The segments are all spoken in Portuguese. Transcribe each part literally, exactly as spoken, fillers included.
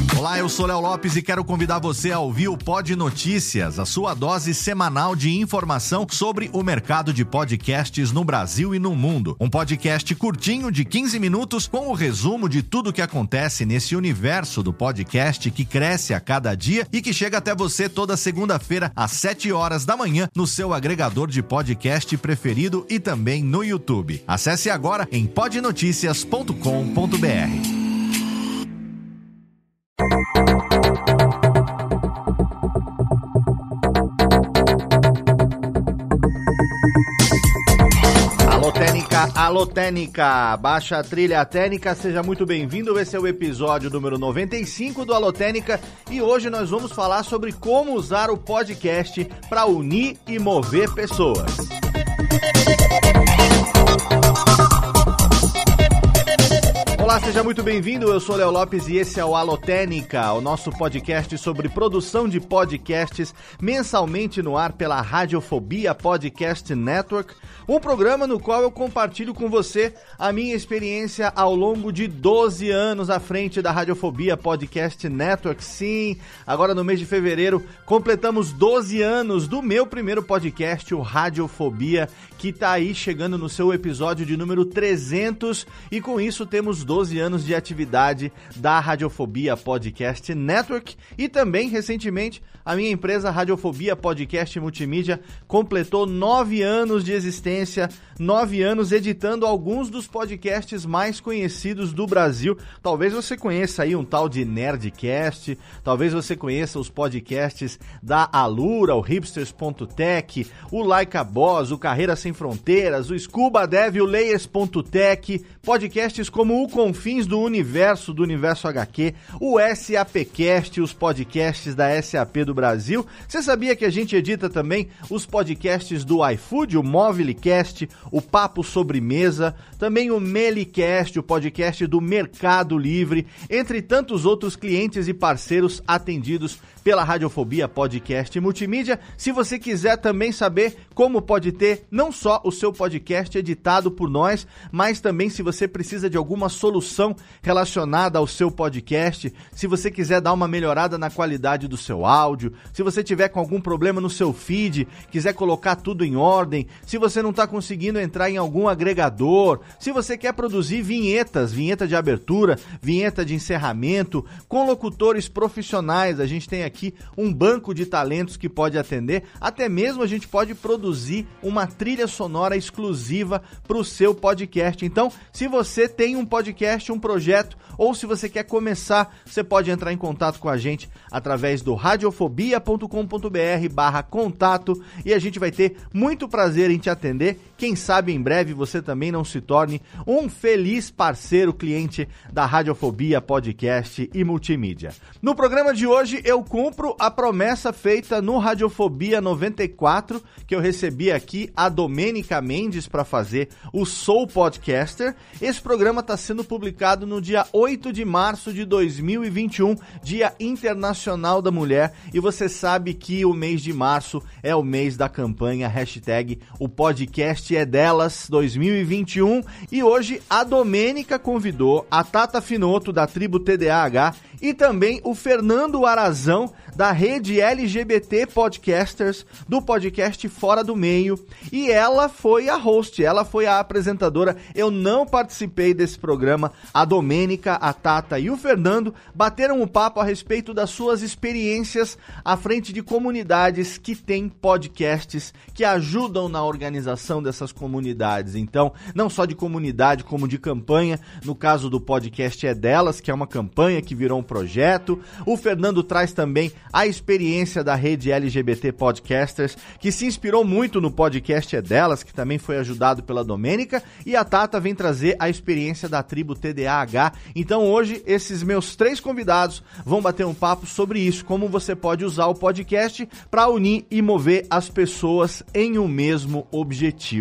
Olá, eu sou Léo Lopes e quero convidar você a ouvir o Pod Notícias, a sua dose semanal de informação sobre o mercado de podcasts no Brasil e no mundo. Um podcast curtinho de quinze minutos com o resumo de tudo que acontece nesse universo do podcast que cresce a cada dia e que chega até você toda segunda-feira às sete horas da manhã no seu agregador de podcast preferido e também no YouTube. Acesse agora em pod noticias ponto com ponto b r. Alô Técnica, alô Técnica, baixa a trilha técnica, seja muito bem-vindo, esse é o episódio número noventa e cinco do Alô Técnica e hoje nós vamos falar sobre como usar o podcast para unir e mover pessoas. Olá, seja muito bem-vindo, eu sou Léo Lopes e esse é o Alô Técnica, o nosso podcast sobre produção de podcasts mensalmente no ar pela Radiofobia Podcast Network, um programa no qual eu compartilho com você a minha experiência ao longo de doze anos à frente da Radiofobia Podcast Network. Sim, agora no mês de fevereiro completamos doze anos do meu primeiro podcast, o Radiofobia, que está aí chegando no seu episódio de número trezentos e com isso temos doze anos de atividade da Radiofobia Podcast Network e também, recentemente, a minha empresa Radiofobia Podcast Multimídia completou nove anos de existência, nove anos editando alguns dos podcasts mais conhecidos do Brasil. Talvez você conheça aí um tal de Nerdcast, talvez você conheça os podcasts da Alura, o hipsters ponto tech, o Like a Boss, o Carreira Sem Fronteiras, o Scuba Dev, o Layers ponto tech, podcasts como o Confins do Universo, do Universo H Q, o SAPcast, os podcasts da S A P do Brasil. Você sabia que a gente edita também os podcasts do iFood, o Mobilecast, o Papo Sobremesa, também o Melicast, o podcast do Mercado Livre, entre tantos outros clientes e parceiros atendidos pela Radiofobia Podcast Multimídia. Se você quiser também saber como pode ter não só o seu podcast editado por nós, mas também se você precisa de alguma solução relacionada ao seu podcast, se você quiser dar uma melhorada na qualidade do seu áudio, se você tiver com algum problema no seu feed, quiser colocar tudo em ordem, se você não está conseguindo entrar em algum agregador, se você quer produzir vinhetas, vinheta de abertura, vinheta de encerramento, com locutores profissionais, a gente tem aqui aqui um banco de talentos que pode atender, até mesmo a gente pode produzir uma trilha sonora exclusiva para o seu podcast. Então, se você tem um podcast, um projeto, ou se você quer começar, você pode entrar em contato com a gente através do radiofobia ponto com ponto b r barra contato e a gente vai ter muito prazer em te atender. Quem sabe em breve você também não se torne um feliz parceiro cliente da Radiofobia Podcast e Multimídia. No programa de hoje eu cumpro a promessa feita no Radiofobia noventa e quatro, que eu recebi aqui a Domênica Mendes para fazer o Soul Podcaster. Esse programa está sendo publicado no dia oito de março de dois mil e vinte e um, Dia Internacional da Mulher, e você sabe que o mês de março é o mês da campanha hashtag O Podcast é Delas dois mil e vinte e um, e hoje a Domênica convidou a Tata Finoto da tribo T D A H e também o Fernando Arazão da rede L G B T Podcasters do podcast Fora do Meio, e ela foi a host, ela foi a apresentadora. Eu não participei desse programa. A Domênica, a Tata e o Fernando bateram um papo a respeito das suas experiências à frente de comunidades que têm podcasts, que ajudam na organização dessas comunidades. Então, não só de comunidade, como de campanha. No caso do podcast é Delas, que é uma campanha que virou um projeto. O Fernando traz também a experiência da rede L G B T Podcasters, que se inspirou muito no podcast é Delas, que também foi ajudado pela Domênica, e a Tata vem trazer a experiência da tribo T D A H. Então hoje esses meus três convidados vão bater um papo sobre isso, como você pode usar o podcast para unir e mover as pessoas em um mesmo objetivo.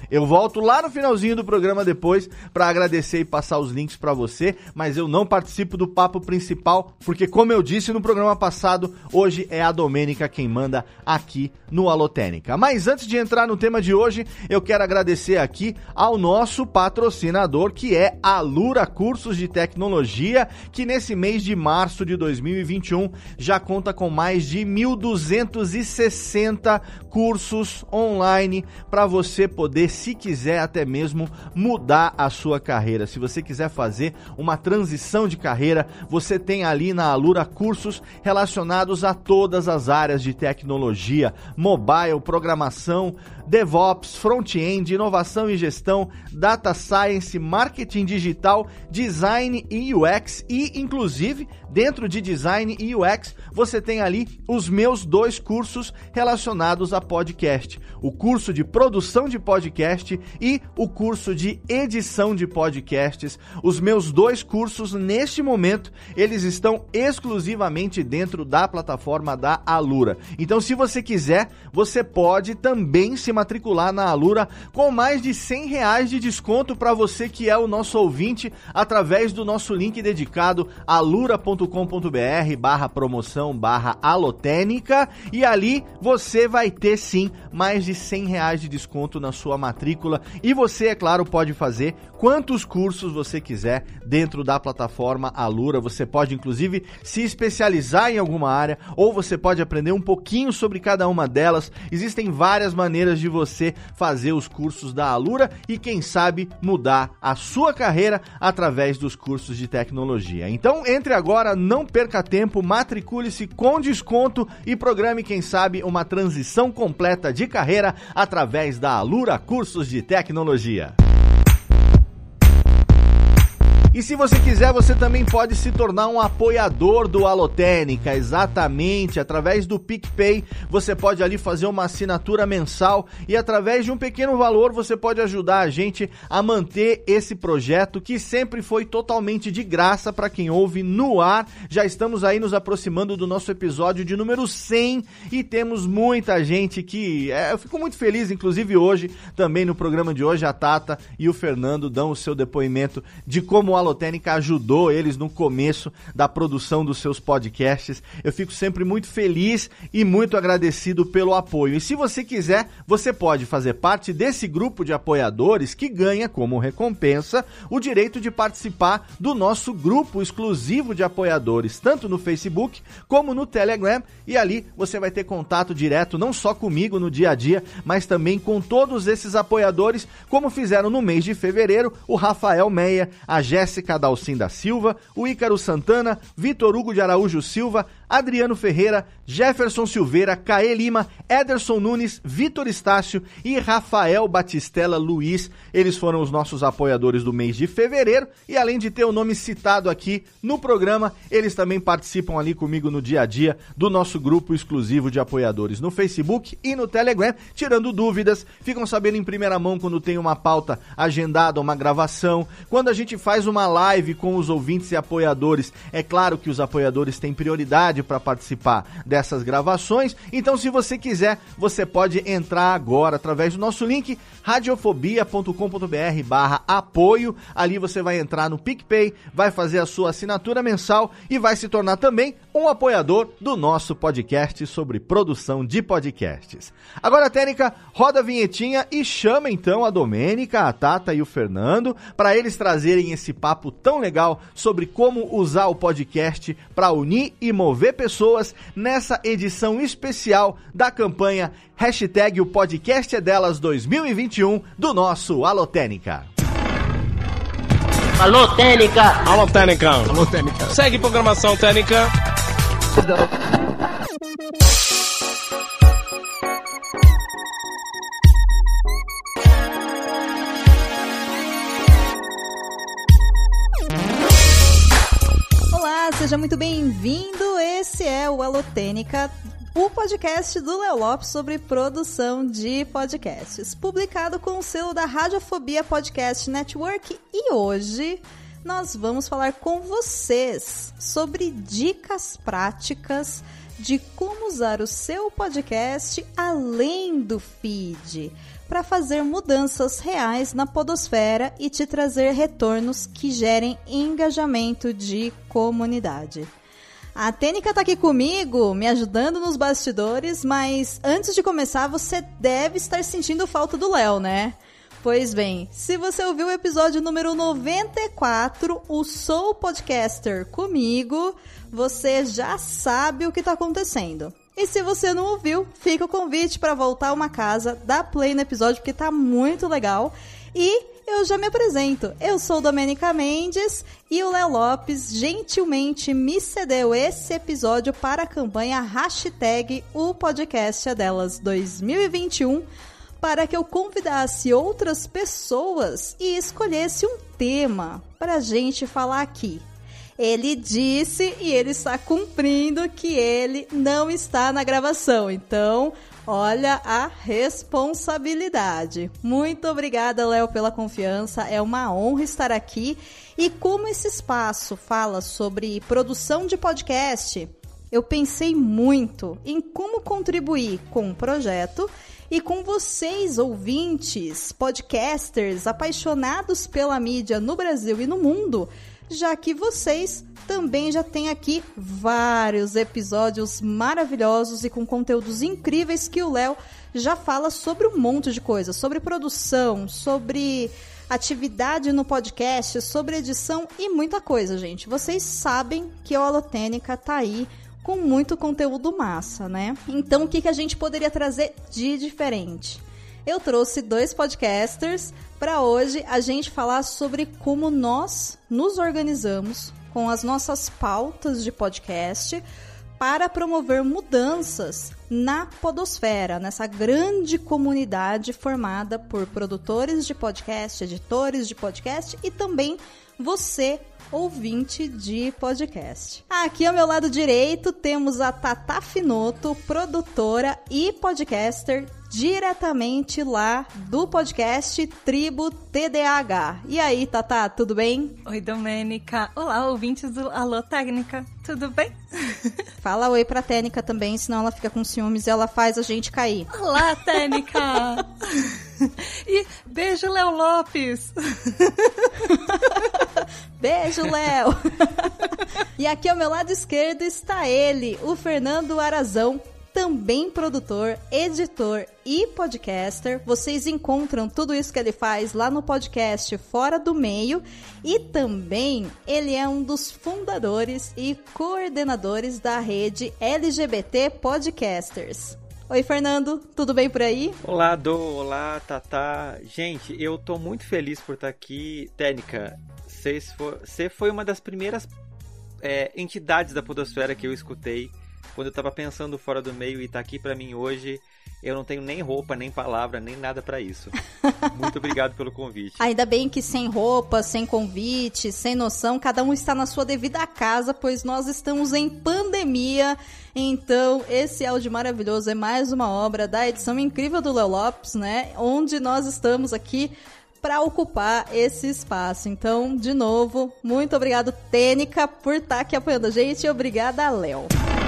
Eu volto lá no finalzinho do programa depois para agradecer e passar os links para você, mas eu não participo do papo principal, porque como eu disse no programa passado, hoje é a Domênica quem manda aqui no Alotênica. Mas antes de entrar no tema de hoje, eu quero agradecer aqui ao nosso patrocinador, que é a Alura Cursos de Tecnologia, que nesse mês de março de dois mil e vinte e um já conta com mais de mil duzentos e sessenta cursos online para você poder, se quiser, até mesmo mudar a sua carreira. Se você quiser fazer uma transição de carreira, você tem ali na Alura cursos relacionados a todas as áreas de tecnologia, mobile, programação, DevOps, front-end, inovação e gestão, data science, marketing digital, design e U X e, inclusive, dentro de design e U X, você tem ali os meus dois cursos relacionados a podcast. O curso de produção de podcast e o curso de edição de podcasts. Os meus dois cursos, neste momento, eles estão exclusivamente dentro da plataforma da Alura. Então, se você quiser, você pode também se matricular na Alura com mais de cem reais de desconto para você que é o nosso ouvinte através do nosso link dedicado alura.com.br barra promoção barra alotênica, e ali você vai ter sim mais de cem reais de desconto na sua matrícula, e você, é claro, pode fazer quantos cursos você quiser dentro da plataforma Alura. Você pode inclusive se especializar em alguma área, ou você pode aprender um pouquinho sobre cada uma delas. Existem várias maneiras de você fazer os cursos da Alura e, quem sabe, mudar a sua carreira através dos cursos de tecnologia. Então, entre agora, não perca tempo, matricule-se com desconto e programe, quem sabe, uma transição completa de carreira através da Alura Cursos de Tecnologia. E se você quiser, você também pode se tornar um apoiador do Alotênica, exatamente, através do PicPay. Você pode ali fazer uma assinatura mensal e, através de um pequeno valor, você pode ajudar a gente a manter esse projeto, que sempre foi totalmente de graça para quem ouve no ar. Já estamos aí nos aproximando do nosso episódio de número cem e temos muita gente que... É, eu fico muito feliz, inclusive hoje, também no programa de hoje, a Tata e o Fernando dão o seu depoimento de como o Alotênica ajudou eles no começo da produção dos seus podcasts. Eu fico sempre muito feliz e muito agradecido pelo apoio. E se você quiser, você pode fazer parte desse grupo de apoiadores que ganha como recompensa o direito de participar do nosso grupo exclusivo de apoiadores, tanto no Facebook como no Telegram, e ali você vai ter contato direto não só comigo no dia a dia, mas também com todos esses apoiadores, como fizeram no mês de fevereiro o Rafael Meia, a Jéssica Dalcin da Silva, o Ícaro Santana, Vitor Hugo de Araújo Silva, Adriano Ferreira, Jefferson Silveira, Caê Lima, Ederson Nunes, Vitor Estácio e Rafael Batistella Luiz. Eles foram os nossos apoiadores do mês de fevereiro, e além de ter o nome citado aqui no programa, eles também participam ali comigo no dia a dia do nosso grupo exclusivo de apoiadores no Facebook e no Telegram, tirando dúvidas, ficam sabendo em primeira mão quando tem uma pauta agendada, uma gravação, quando a gente faz uma live com os ouvintes e apoiadores. É claro que os apoiadores têm prioridade para participar dessas gravações. Então, se você quiser, você pode entrar agora através do nosso link radiofobia.com.br barra apoio. Ali você vai entrar no PicPay, vai fazer a sua assinatura mensal e vai se tornar também um apoiador do nosso podcast sobre produção de podcasts. Agora, Técnica, roda a vinhetinha e chama então a Domênica, a Tata e o Fernando para eles trazerem esse papo tão legal sobre como usar o podcast para unir e mover pessoas nessa edição especial da campanha hashtag o podcast é delas dois mil e vinte e um do nosso Alotênica. Alô, Técnica! Alô, Técnica! Alô, Técnica! Segue programação, Técnica! Olá, seja muito bem-vindo. Esse é o Alotênica, o podcast do Léo Lopes sobre produção de podcasts, publicado com o selo da Radiofobia Podcast Network. E hoje nós vamos falar com vocês sobre dicas práticas de como usar o seu podcast além do feed. para fazer mudanças reais na podosfera e te trazer retornos que gerem engajamento de comunidade. A Tênica tá aqui comigo, me ajudando nos bastidores, mas antes de começar, você deve estar sentindo falta do Léo, né? Pois bem, se você ouviu o episódio número noventa e quatro, o Sou Podcaster comigo, você já sabe o que está acontecendo. E se você não ouviu, fica o convite para voltar a uma casa, dar play no episódio, porque tá muito legal. E eu já me apresento, eu sou Domênica Mendes e o Léo Lopes gentilmente me cedeu esse episódio para a campanha hashtag O Podcast é Delas dois mil e vinte e um, para que eu convidasse outras pessoas e escolhesse um tema para a gente falar aqui. Ele disse, e ele está cumprindo, que ele não está na gravação. Então, olha a responsabilidade. Muito obrigada, Léo, pela confiança. É uma honra estar aqui. E como esse espaço fala sobre produção de podcast, eu pensei muito em como contribuir com o projeto e com vocês, ouvintes, podcasters, apaixonados pela mídia no Brasil e no mundo, já que vocês também já têm aqui vários episódios maravilhosos e com conteúdos incríveis que o Léo já fala sobre um monte de coisas, sobre produção, sobre atividade no podcast, sobre edição e muita coisa, gente. Vocês sabem que o Alotênica tá aí com muito conteúdo massa, né? Então, o que, que a gente poderia trazer de diferente? Eu trouxe dois podcasters para hoje a gente falar sobre como nós nos organizamos com as nossas pautas de podcast para promover mudanças na podosfera, nessa grande comunidade formada por produtores de podcast, editores de podcast e também você, ouvinte de podcast. Aqui ao meu lado direito temos a Tatá Finoto, produtora e podcaster diretamente lá do podcast Tribo T D A H. E aí, Tatá, tudo bem? Oi, Domênica. Olá, ouvintes do Alô Técnica. Tudo bem? Fala oi pra Tênica também, senão ela fica com ciúmes e ela faz a gente cair. Olá, Tênica! E beijo, Léo Lopes! Beijo, Léo! E aqui ao meu lado esquerdo está ele, o Fernando Arazão, também produtor, editor e podcaster. Vocês encontram tudo isso que ele faz lá no podcast Fora do Meio. E também ele é um dos fundadores e coordenadores da rede L G B T Podcasters. Oi, Fernando, tudo bem por aí? Olá, Dô, olá, Tatá. Gente, eu tô muito feliz por estar aqui. Tênica, você foi uma das primeiras é, entidades da podosfera que eu escutei quando eu tava pensando fora do meio e tá aqui pra mim hoje. Eu não tenho nem roupa, nem palavra, nem nada pra isso. Muito obrigado pelo convite. Ainda bem que sem roupa, sem convite, sem noção, cada um está na sua devida casa, pois nós estamos em pandemia. Então, esse áudio maravilhoso é mais uma obra da edição incrível do Léo Lopes, né? Onde nós estamos aqui para ocupar esse espaço. Então, de novo, muito obrigado, Tênica, por estar aqui apoiando a gente e obrigada, Léo.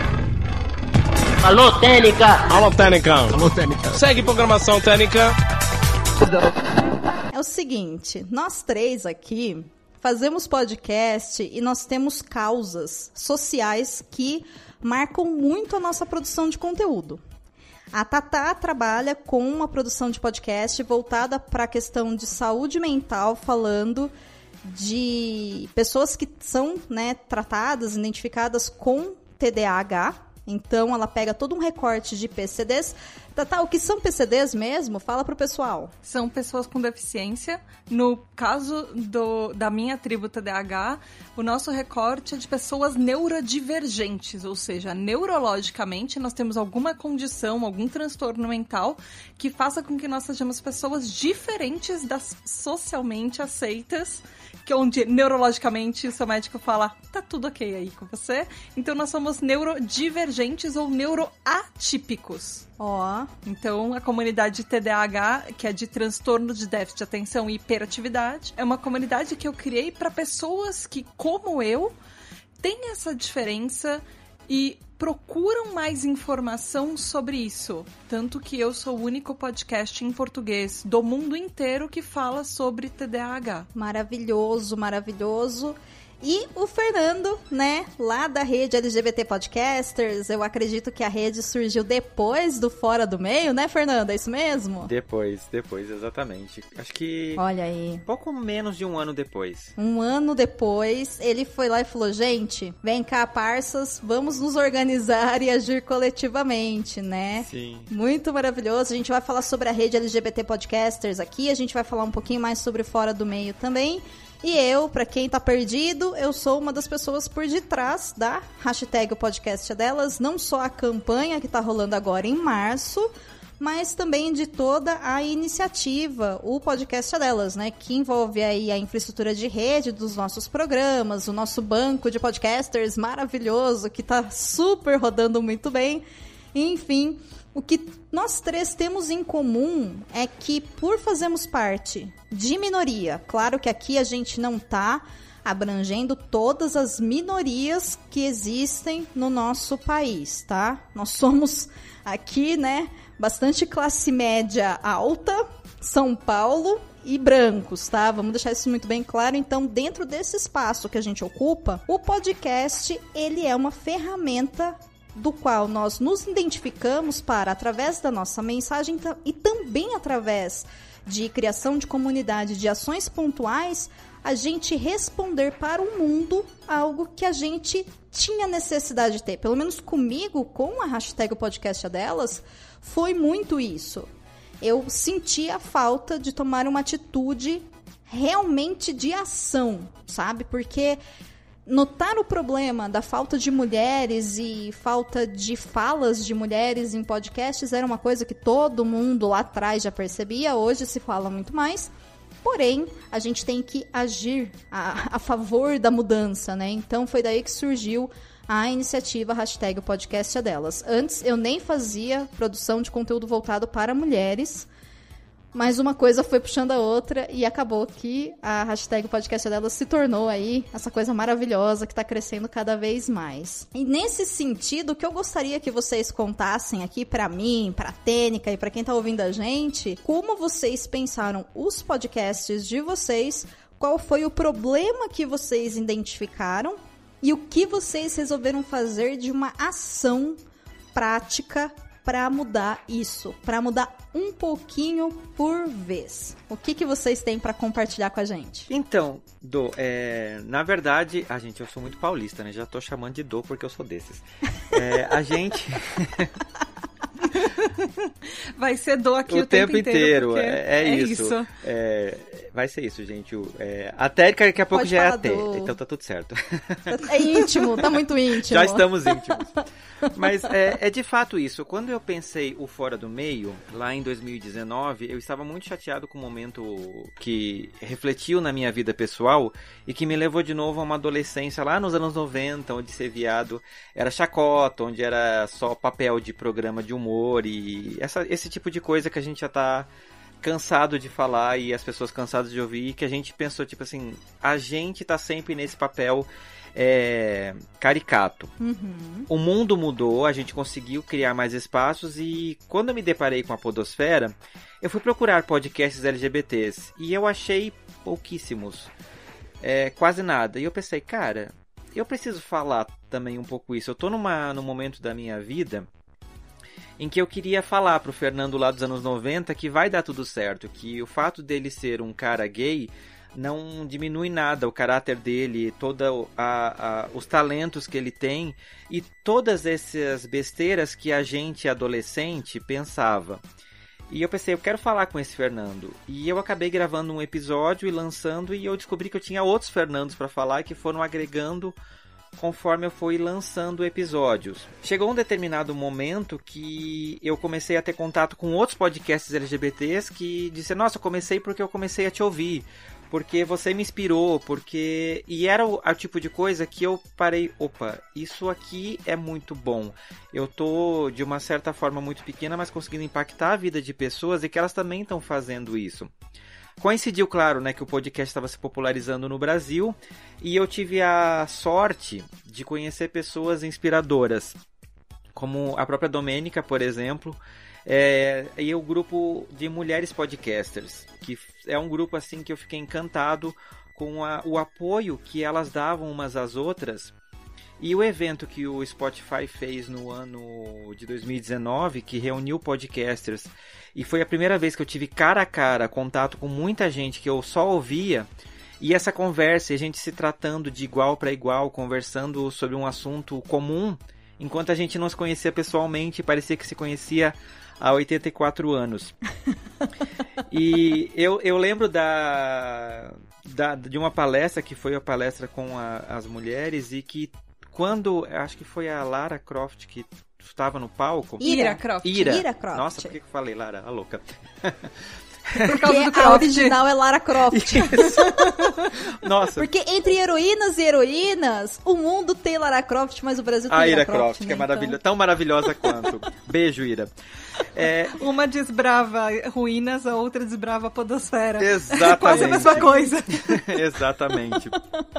Alô, Técnica! Alô, Técnica! Alô, Técnica! Segue programação, Técnica! É o seguinte, nós três aqui fazemos podcast e nós temos causas sociais que marcam muito a nossa produção de conteúdo. A Tatá trabalha com uma produção de podcast voltada para a questão de saúde mental, falando de pessoas que são, né, tratadas, identificadas com T D A H. Então, ela pega todo um recorte de P C Ds. Tatá, o que são P C Ds mesmo? Fala pro pessoal. São pessoas com deficiência. No caso do, da minha tribo T D A H, o nosso recorte é de pessoas neurodivergentes, ou seja, neurologicamente nós temos alguma condição, algum transtorno mental que faça com que nós sejamos pessoas diferentes das socialmente aceitas, que onde neurologicamente o seu médico fala, tá tudo ok aí com você. Então nós somos neurodivergentes ou neuroatípicos. Ó. Oh. Então a comunidade T D A H, que é de transtorno de déficit de atenção e hiperatividade, é uma comunidade que eu criei para pessoas que, como eu, têm essa diferença e procuram mais informação sobre isso. Tanto que eu sou o único podcast em português do mundo inteiro que fala sobre T D A H. Maravilhoso, maravilhoso. E o Fernando, né, lá da rede L G B T Podcasters, eu acredito que a rede surgiu depois do Fora do Meio, né, Fernando? É isso mesmo? Depois, depois, exatamente. Acho que... Olha aí. Pouco menos de um ano depois. Um ano depois, ele foi lá e falou, gente, vem cá, parças, vamos nos organizar e agir coletivamente, né? Sim. Muito maravilhoso. A gente vai falar sobre a rede L G B T Podcasters aqui, a gente vai falar um pouquinho mais sobre Fora do Meio também. E eu, pra quem tá perdido, eu sou uma das pessoas por detrás da hashtag o podcast é delas, não só a campanha que tá rolando agora em março, mas também de toda a iniciativa, o podcast é delas, né, que envolve aí a infraestrutura de rede dos nossos programas, o nosso banco de podcasters maravilhoso, que tá super rodando muito bem, enfim... O que nós três temos em comum é que, por fazermos parte de minoria, claro que aqui a gente não está abrangendo todas as minorias que existem no nosso país, tá? Nós somos aqui, né, bastante classe média alta, São Paulo e brancos, tá? Vamos deixar isso muito bem claro. Então, dentro desse espaço que a gente ocupa, o podcast, ele é uma ferramenta do qual nós nos identificamos para, através da nossa mensagem e também através de criação de comunidade, de ações pontuais, a gente responder para o mundo algo que a gente tinha necessidade de ter. Pelo menos comigo, com a hashtag o podcast é delas, foi muito isso. Eu senti a falta de tomar uma atitude realmente de ação, sabe? Porque... notar o problema da falta de mulheres e falta de falas de mulheres em podcasts era uma coisa que todo mundo lá atrás já percebia, hoje se fala muito mais, porém, a gente tem que agir a, a favor da mudança, né? Então, foi daí que surgiu a iniciativa hashtag o podcast é delas. Antes, eu nem fazia produção de conteúdo voltado para mulheres, mas uma coisa foi puxando a outra e acabou que a hashtag podcast dela se tornou aí essa coisa maravilhosa que está crescendo cada vez mais. E nesse sentido, o que eu gostaria que vocês contassem aqui para mim, para a Tênica e para quem está ouvindo a gente, como vocês pensaram os podcasts de vocês, qual foi o problema que vocês identificaram e o que vocês resolveram fazer de uma ação prática para mudar isso, para mudar um pouquinho por vez. O que, que vocês têm para compartilhar com a gente? Então, Dô, é, na verdade, a gente, eu sou muito paulista, né? Já tô chamando de Dô porque eu sou desses. É, a gente... Vai ser Dô aqui o, o tempo, tempo inteiro. inteiro é, é, é isso. isso. É, vai ser isso, gente. O, é, a Térica daqui a pouco Pode já é a falar Té, do- então tá tudo certo. É íntimo, tá muito íntimo. Já estamos íntimos. Mas é, é de fato isso. Quando eu pensei o Fora do Meio, lá em dois mil e dezenove, eu estava muito chateado com o momento que refletiu na minha vida pessoal e que me levou de novo a uma adolescência lá nos anos noventa, onde ser viado era chacota, onde era só papel de programa de humor e essa, esse tipo de coisa que a gente já tá cansado de falar e as pessoas cansadas de ouvir, que a gente pensou, tipo assim, a gente tá sempre nesse papel é, caricato. Uhum. O mundo mudou, a gente conseguiu criar mais espaços e quando eu me deparei com a podosfera, eu fui procurar podcasts L G B Ts e eu achei pouquíssimos, é, quase nada. E eu pensei, cara, eu preciso falar também um pouco isso. Eu tô numa, num momento da minha vida em que eu queria falar pro Fernando lá dos anos noventa que vai dar tudo certo, que o fato dele ser um cara gay não diminui nada o caráter dele, toda a, a, os talentos que ele tem e todas essas besteiras que a gente adolescente pensava. E eu pensei, eu quero falar com esse Fernando. E eu acabei gravando um episódio e lançando e eu descobri que eu tinha outros Fernandos para falar que foram agregando conforme eu fui lançando episódios. Chegou um determinado momento que eu comecei a ter contato com outros podcasts L G B Ts que disseram, nossa, eu comecei porque eu comecei a te ouvir, porque você me inspirou, porque... E era o, o tipo de coisa que eu parei, opa, isso aqui é muito bom. Eu tô, de uma certa forma, muito pequena, mas conseguindo impactar a vida de pessoas e que elas também estão fazendo isso. Coincidiu, claro, né, que o podcast estava se popularizando no Brasil e eu tive a sorte de conhecer pessoas inspiradoras, como a própria Domênica, por exemplo, é, e o grupo de mulheres podcasters, que é um grupo assim que eu fiquei encantado com a, o apoio que elas davam umas às outras. E o evento que o Spotify fez no ano de dois mil e dezenove, que reuniu podcasters, e foi a primeira vez que eu tive cara a cara contato com muita gente que eu só ouvia, e essa conversa, a gente se tratando de igual para igual, conversando sobre um assunto comum, enquanto a gente não se conhecia pessoalmente, parecia que se conhecia há oitenta e quatro anos. E eu, eu lembro da, da, de uma palestra, que foi a palestra com a, as mulheres, e que quando, acho que foi a Lara Croft que estava no palco. Ira Croft. Ira. Ira Croft. Nossa, por que eu falei Lara? A louca. Por causa do Porque a Croft. original é Lara Croft. Nossa. Porque entre heroínas e heroínas, o mundo tem Lara Croft, mas o Brasil tem A Ira Ira Croft, Croft, que né? é maravilhosa, tão maravilhosa quanto. Beijo, Ira. É, Uma desbrava ruínas, a outra desbrava a podosfera. exatamente. Quase a mesma coisa. Exatamente.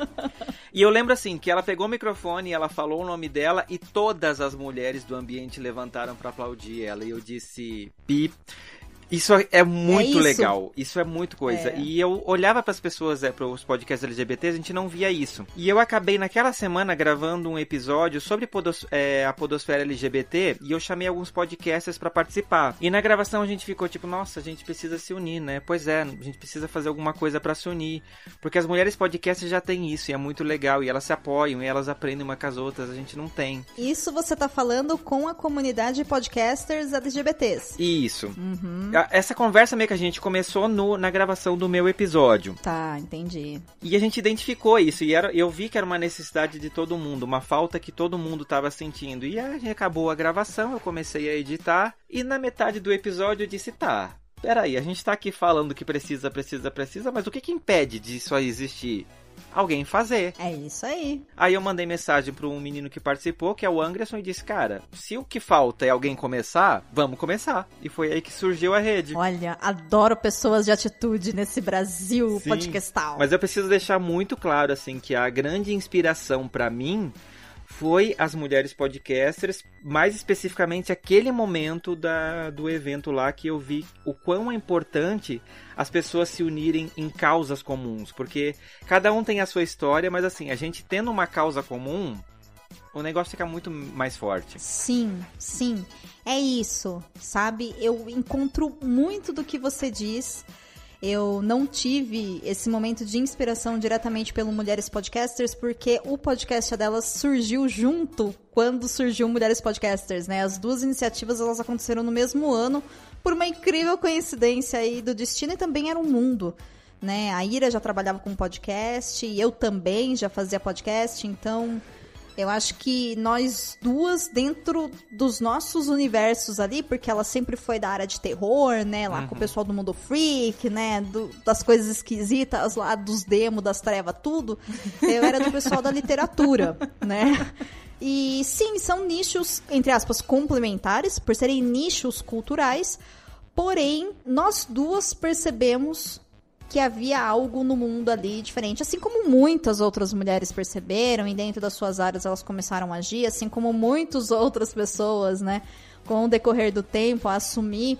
E eu lembro assim, que ela pegou o microfone, ela falou o nome dela e todas as mulheres do ambiente levantaram para aplaudir ela. E eu disse, Pi, isso é muito É isso. legal, isso é muito coisa. É. E eu olhava para as pessoas, é, para os podcasts L G B T, a gente não via isso. E eu acabei naquela semana gravando um episódio sobre podos, é, a podosfera L G B T e eu chamei alguns podcasters para participar. E na gravação a gente ficou tipo, nossa, a gente precisa se unir, né? Pois é, a gente precisa fazer alguma coisa para se unir. Porque as mulheres podcasters já têm isso e é muito legal. E elas se apoiam e elas aprendem uma com as outras, a gente não tem. Isso você tá falando com a comunidade de podcasters L G B Ts. Isso. Uhum. Essa conversa meio que a gente começou no, na gravação do meu episódio. Tá, entendi. E a gente identificou isso. E era, eu vi que era uma necessidade de todo mundo. Uma falta que todo mundo estava sentindo. E a gente acabou a gravação, eu comecei a editar. E na metade do episódio eu disse, tá, peraí, a gente tá aqui falando que precisa, precisa, precisa. Mas o que que impede disso aí existir? Alguém fazer. É isso aí. Aí eu mandei mensagem para um menino que participou, que é o Anderson, e disse, cara, se o que falta é alguém começar, vamos começar. E foi aí que surgiu a rede. Olha, adoro pessoas de atitude nesse Brasil Sim, podcastal. Mas eu preciso deixar muito claro, assim, que a grande inspiração para mim foi as mulheres podcasters, mais especificamente aquele momento da, do evento lá que eu vi o quão é importante as pessoas se unirem em causas comuns, porque cada um tem a sua história, mas assim, a gente tendo uma causa comum, o negócio fica muito mais forte. Sim, sim. É isso, sabe? Eu encontro muito do que você diz. Eu não tive esse momento de inspiração diretamente pelo Mulheres Podcasters, porque o podcast delas surgiu junto quando surgiu Mulheres Podcasters, né? As duas iniciativas, elas aconteceram no mesmo ano, por uma incrível coincidência aí do destino, e também era um mundo, né? A Ira já trabalhava com podcast, e eu também já fazia podcast, então eu acho que nós duas, dentro dos nossos universos ali, porque ela sempre foi da área de terror, né? Lá Uhum. com o pessoal do Mundo Freak, né? Do, das coisas esquisitas lá, dos demos, das trevas, tudo. Eu era do pessoal da literatura, né? E sim, são nichos, entre aspas, complementares, por serem nichos culturais. Porém, nós duas percebemos que havia algo no mundo ali diferente, assim como muitas outras mulheres perceberam, e dentro das suas áreas elas começaram a agir, assim como muitas outras pessoas, né, com o decorrer do tempo, a assumir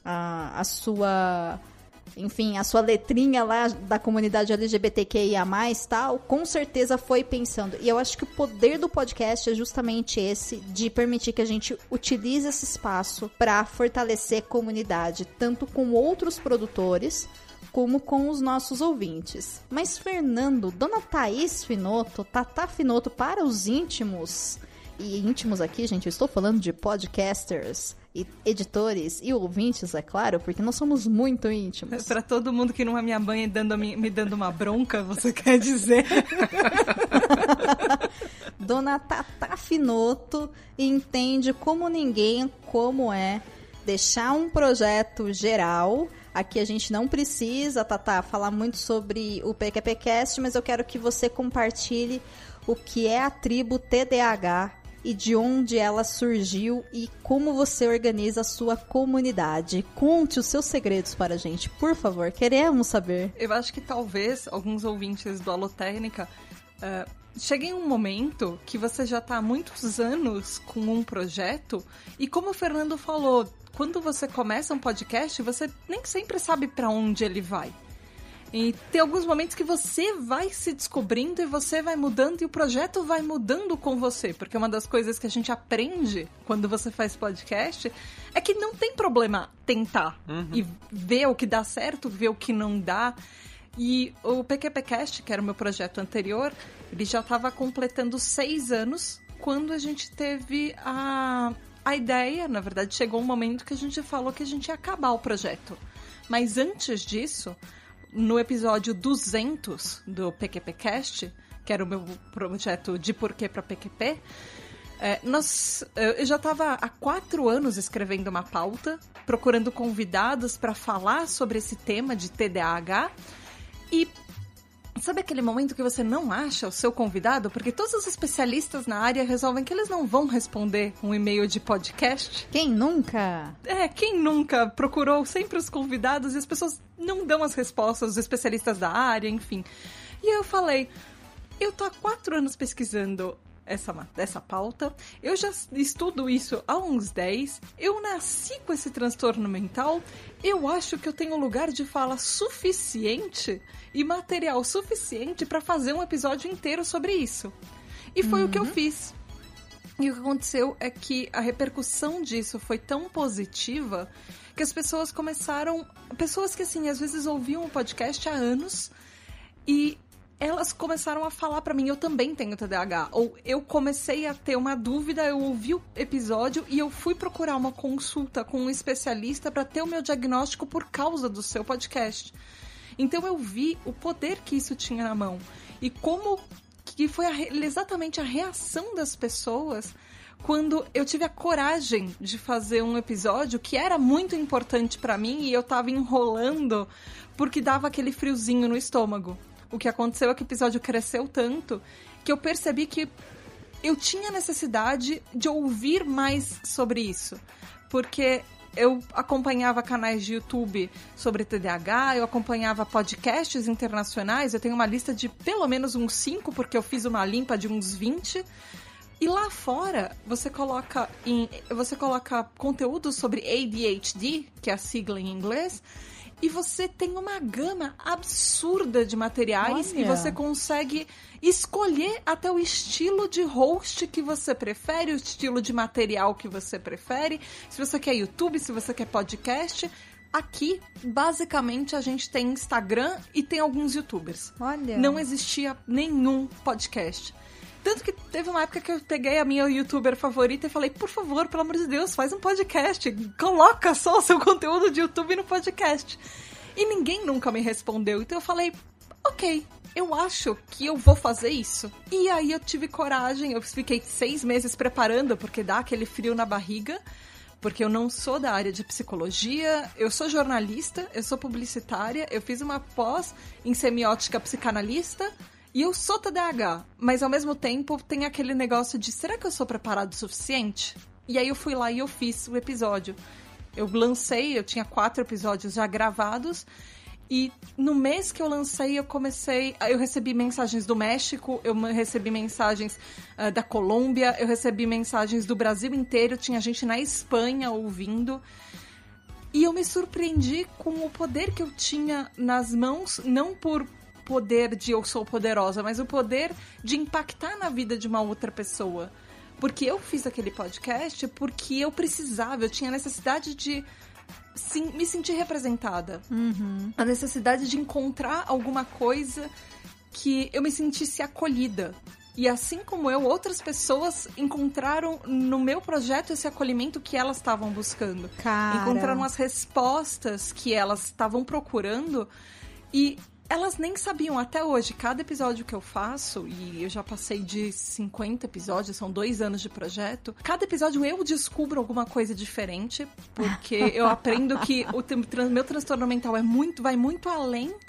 a, a sua, enfim, a sua letrinha lá da comunidade L G B T Q I A mais, tal, com certeza foi pensando. E eu acho que o poder do podcast é justamente esse, de permitir que a gente utilize esse espaço para fortalecer a comunidade, tanto com outros produtores, como com os nossos ouvintes. Mas, Fernando, Dona Thaís Finoto, Tata Finoto, para os íntimos, e íntimos aqui, gente, eu estou falando de podcasters, e editores e ouvintes, é claro, porque nós somos muito íntimos. Pra todo mundo que não é minha mãe dando a minha, me dando uma bronca, você quer dizer? Dona Tata Finoto entende como ninguém como é deixar um projeto geral. Aqui a gente não precisa, Tata, falar muito sobre o P Q P Cast, mas eu quero que você compartilhe o que é a tribo T D A H e de onde ela surgiu e como você organiza a sua comunidade. Conte os seus segredos para a gente, por favor, queremos saber. Eu acho que talvez alguns ouvintes do Alotênica uh, cheguem em um momento que você já está há muitos anos com um projeto e, como o Fernando falou, quando você começa um podcast, você nem sempre sabe para onde ele vai. E tem alguns momentos que você vai se descobrindo e você vai mudando e o projeto vai mudando com você. Porque uma das coisas que a gente aprende quando você faz podcast é que não tem problema tentar uhum. e ver o que dá certo, ver o que não dá. E o PQPcast, que era o meu projeto anterior, ele já estava completando seis anos quando a gente teve a, a ideia. Na verdade, chegou um momento que a gente falou que a gente ia acabar o projeto. Mas antes disso, no episódio duzentos do PQPcast, que era o meu projeto de porquê para P Q P, é, nós, eu já estava há quatro anos escrevendo uma pauta, procurando convidados para falar sobre esse tema de T D A H. E sabe aquele momento que você não acha o seu convidado? Porque todos os especialistas na área resolvem que eles não vão responder um e-mail de podcast. Quem nunca? É, quem nunca procurou sempre os convidados e as pessoas não dão as respostas, os especialistas da área, enfim. E eu falei, eu tô há quatro anos pesquisando essa, essa pauta, eu já estudo isso há uns dez, eu nasci com esse transtorno mental, eu acho que eu tenho lugar de fala suficiente e material suficiente para fazer um episódio inteiro sobre isso. E foi uhum. o que eu fiz. E o que aconteceu é que a repercussão disso foi tão positiva que as pessoas começaram... Pessoas que, assim, às vezes ouviam o podcast há anos e elas começaram a falar pra mim, eu também tenho T D A H. Ou eu comecei a ter uma dúvida, eu ouvi o episódio e eu fui procurar uma consulta com um especialista pra ter o meu diagnóstico por causa do seu podcast. Então eu vi o poder que isso tinha na mão. E como que foi a, exatamente a reação das pessoas quando eu tive a coragem de fazer um episódio que era muito importante pra mim e eu tava enrolando porque dava aquele friozinho no estômago. O que aconteceu é que o episódio cresceu tanto que eu percebi que eu tinha necessidade de ouvir mais sobre isso. Porque eu acompanhava canais de YouTube sobre T D A H, eu acompanhava podcasts internacionais, eu tenho uma lista de pelo menos uns cinco, porque eu fiz uma limpa de uns vinte. E lá fora, você coloca, em, você coloca conteúdo sobre A D H D, que é a sigla em inglês, e você tem uma gama absurda de materiais. Olha. E você consegue escolher até o estilo de host que você prefere, o estilo de material que você prefere. Se você quer YouTube, se você quer podcast. Aqui, basicamente, a gente tem Instagram e tem alguns YouTubers. Olha. Não existia nenhum podcast. Tanto que teve uma época que eu peguei a minha youtuber favorita e falei, por favor, pelo amor de Deus, faz um podcast. Coloca só o seu conteúdo de YouTube no podcast. E ninguém nunca me respondeu. Então eu falei, ok, eu acho que eu vou fazer isso. E aí eu tive coragem, eu fiquei seis meses preparando, porque dá aquele frio na barriga. Porque eu não sou da área de psicologia, eu sou jornalista, eu sou publicitária, eu fiz uma pós em semiótica psicanalista. E eu sou T D A H, mas ao mesmo tempo tem aquele negócio de, será que eu sou preparado o suficiente? E aí eu fui lá e eu fiz o episódio. Eu lancei, eu tinha quatro episódios já gravados, e no mês que eu lancei eu comecei, eu recebi mensagens do México, eu recebi mensagens uh, da Colômbia, eu recebi mensagens do Brasil inteiro, tinha gente na Espanha ouvindo. E eu me surpreendi com o poder que eu tinha nas mãos, não por poder de eu sou poderosa, mas o poder de impactar na vida de uma outra pessoa. Porque eu fiz aquele podcast porque eu precisava, eu tinha a necessidade de sim, me sentir representada. Uhum. A necessidade de encontrar alguma coisa que eu me sentisse acolhida. E assim como eu, outras pessoas encontraram no meu projeto esse acolhimento que elas estavam buscando. Cara. Encontraram as respostas que elas estavam procurando e elas nem sabiam até hoje. Cada episódio que eu faço, e eu já passei de cinquenta episódios, são dois anos de projeto, cada episódio eu descubro alguma coisa diferente, porque eu aprendo que o meu transtorno mental é muito, vai muito além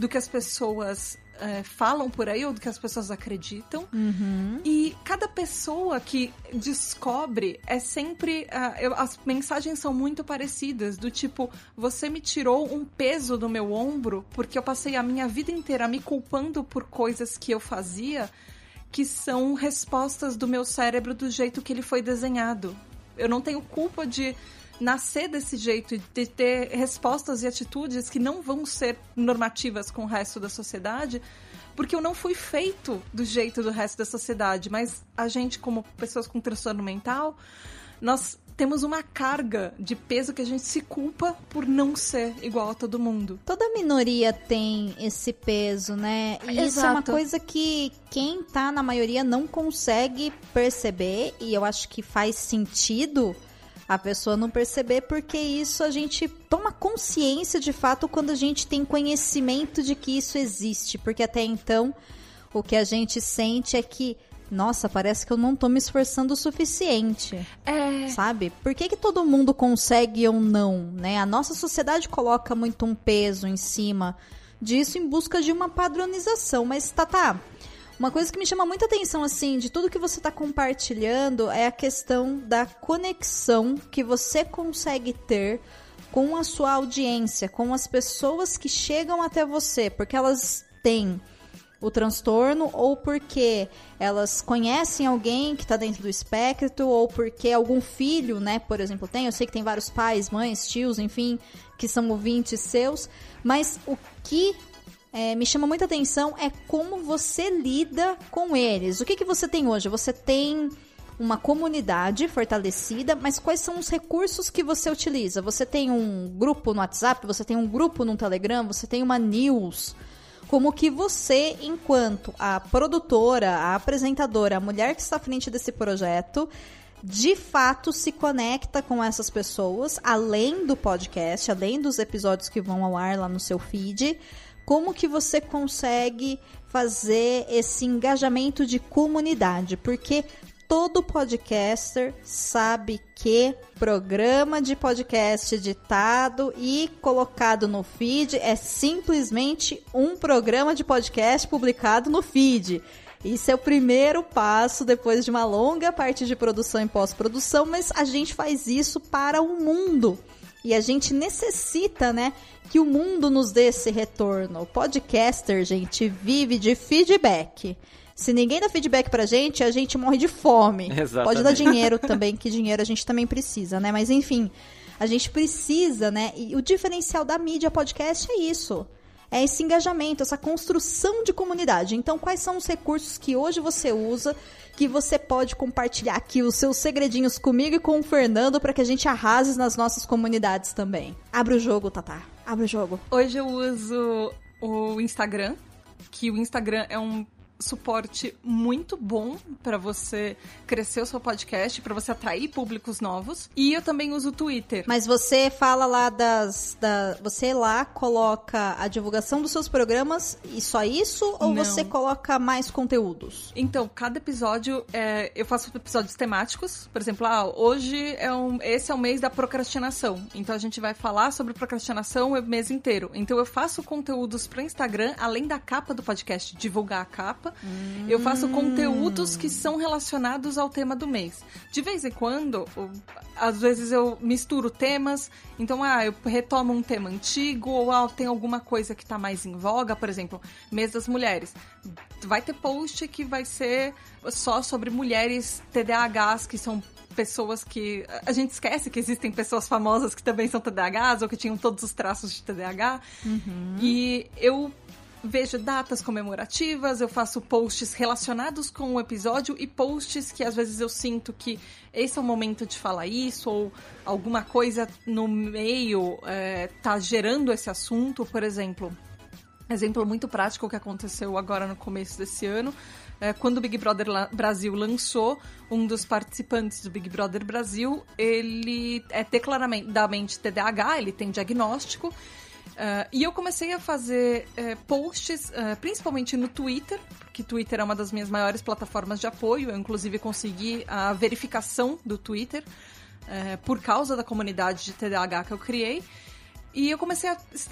do que as pessoas é, falam por aí ou do que as pessoas acreditam. Uhum. E cada pessoa que descobre é sempre... Uh, eu, as mensagens são muito parecidas, do tipo, você me tirou um peso do meu ombro porque eu passei a minha vida inteira me culpando por coisas que eu fazia que são respostas do meu cérebro do jeito que ele foi desenhado. Eu não tenho culpa de nascer desse jeito, de ter respostas e atitudes que não vão ser normativas com o resto da sociedade, porque eu não fui feito do jeito do resto da sociedade. Mas a gente, como pessoas com transtorno mental, nós temos uma carga de peso que a gente se culpa por não ser igual a todo mundo. Toda minoria tem esse peso, né? E Exato. Isso é uma coisa que quem tá na maioria não consegue perceber, e eu acho que faz sentido a pessoa não perceber, porque isso a gente toma consciência de fato quando a gente tem conhecimento de que isso existe, porque até então o que a gente sente é que, nossa, parece que eu não tô me esforçando o suficiente. É. Sabe? Por que que todo mundo consegue ou não, né? A nossa sociedade coloca muito um peso em cima disso em busca de uma padronização. Mas, Tatá, uma coisa que me chama muita atenção, assim, de tudo que você tá compartilhando é a questão da conexão que você consegue ter com a sua audiência, com as pessoas que chegam até você, porque elas têm o transtorno, ou porque elas conhecem alguém que está dentro do espectro, ou porque algum filho, né, por exemplo, tem. Eu sei que tem vários pais, mães, tios, enfim, que são ouvintes seus, mas o que é, me chama muita atenção é como você lida com eles. O que, que você tem hoje? Você tem uma comunidade fortalecida, mas quais são os recursos que você utiliza? Você tem um grupo no WhatsApp, você tem um grupo no Telegram, você tem uma news. Como que você, enquanto a produtora, a apresentadora, a mulher que está à frente desse projeto, de fato se conecta com essas pessoas, além do podcast, além dos episódios que vão ao ar lá no seu feed, como que você consegue fazer esse engajamento de comunidade? Porque todo podcaster sabe que programa de podcast editado e colocado no feed é simplesmente um programa de podcast publicado no feed. Isso é o primeiro passo depois de uma longa parte de produção e pós-produção, mas a gente faz isso para o mundo. E a gente necessita, né, que o mundo nos dê esse retorno. O podcaster, gente, vive de feedback. Se ninguém dá feedback pra gente, a gente morre de fome. Exatamente. Pode dar dinheiro também, que dinheiro a gente também precisa, né? Mas enfim, a gente precisa, né? E o diferencial da mídia podcast é isso. É esse engajamento, essa construção de comunidade. Então, quais são os recursos que hoje você usa, que você pode compartilhar aqui os seus segredinhos comigo e com o Fernando para que a gente arrase nas nossas comunidades também? Abre o jogo, Tatá. Abre o jogo. Hoje eu uso o Instagram, que o Instagram é um suporte muito bom para você crescer o seu podcast, para você atrair públicos novos. E eu também uso o Twitter. Mas você fala lá das... Da, você lá coloca a divulgação dos seus programas e só isso? Ou Não. você coloca mais conteúdos? Então, cada episódio, é, eu faço episódios temáticos. Por exemplo, ah, hoje é um, esse é o mês da procrastinação. Então, a gente vai falar sobre procrastinação o mês inteiro. Então, eu faço conteúdos para Instagram, além da capa do podcast, divulgar a capa. Hum. Eu faço conteúdos que são relacionados ao tema do mês. De vez em quando, eu, às vezes eu misturo temas. Então, ah, eu retomo um tema antigo, ou ah, tem alguma coisa que tá mais em voga. Por exemplo, mês das mulheres. Vai ter post que vai ser só sobre mulheres T D A Hs, que são pessoas que... A gente esquece que existem pessoas famosas que também são T D A Hs, ou que tinham todos os traços de T D A H. Uhum. E eu vejo datas comemorativas, eu faço posts relacionados com o episódio e posts que às vezes eu sinto que esse é o momento de falar isso, ou alguma coisa no meio é, tá gerando esse assunto. Por exemplo, exemplo muito prático que aconteceu agora no começo desse ano, é, quando o Big Brother Brasil lançou, um dos participantes do Big Brother Brasil, ele é declaradamente T D A H, ele tem diagnóstico. Uh, e eu comecei a fazer uh, posts, uh, principalmente no Twitter, porque Twitter é uma das minhas maiores plataformas de apoio. Eu, inclusive, consegui a verificação do Twitter uh, por causa da comunidade de T D A H que eu criei. E eu comecei a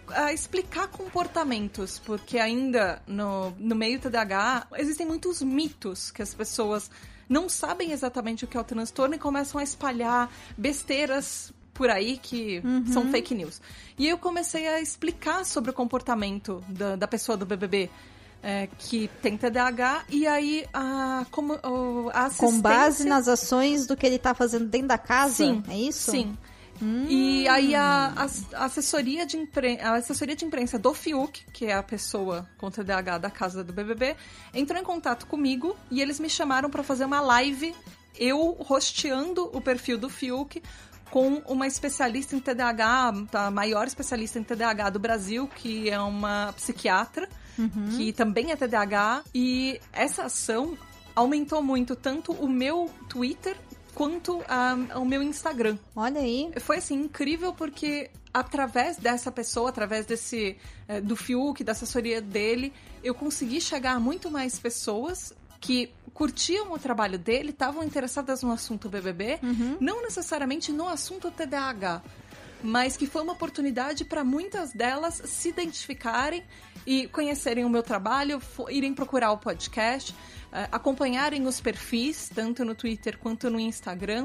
a explicar comportamentos, porque ainda no, no meio T D A H existem muitos mitos que as pessoas não sabem exatamente o que é o transtorno e começam a espalhar besteiras por aí que uhum. são fake news. E eu comecei a explicar sobre o comportamento da, da pessoa do B B B. É, que tem T D A H, e aí a, como, a assistência... Com base nas ações do que ele tá fazendo dentro da casa? Sim. É isso? Sim. Hum. E aí a, a, assessoria de impren- a assessoria de imprensa do Fiuk, que é a pessoa com T D A H da casa do B B B, entrou em contato comigo e eles me chamaram para fazer uma live, eu hosteando o perfil do Fiuk, com uma especialista em T D A H, a maior especialista em T D A H do Brasil, que é uma psiquiatra, uhum. que também é T D A H. E essa ação aumentou muito tanto o meu Twitter quanto a, o meu Instagram. Olha aí. Foi, assim, incrível porque através dessa pessoa, através desse é, do Fiuk, da assessoria dele, eu consegui chegar a muito mais pessoas que curtiam o trabalho dele, estavam interessadas no assunto B B B, uhum. não necessariamente no assunto T D A H, mas que foi uma oportunidade para muitas delas se identificarem e conhecerem o meu trabalho, irem procurar o podcast, acompanharem os perfis, tanto no Twitter quanto no Instagram.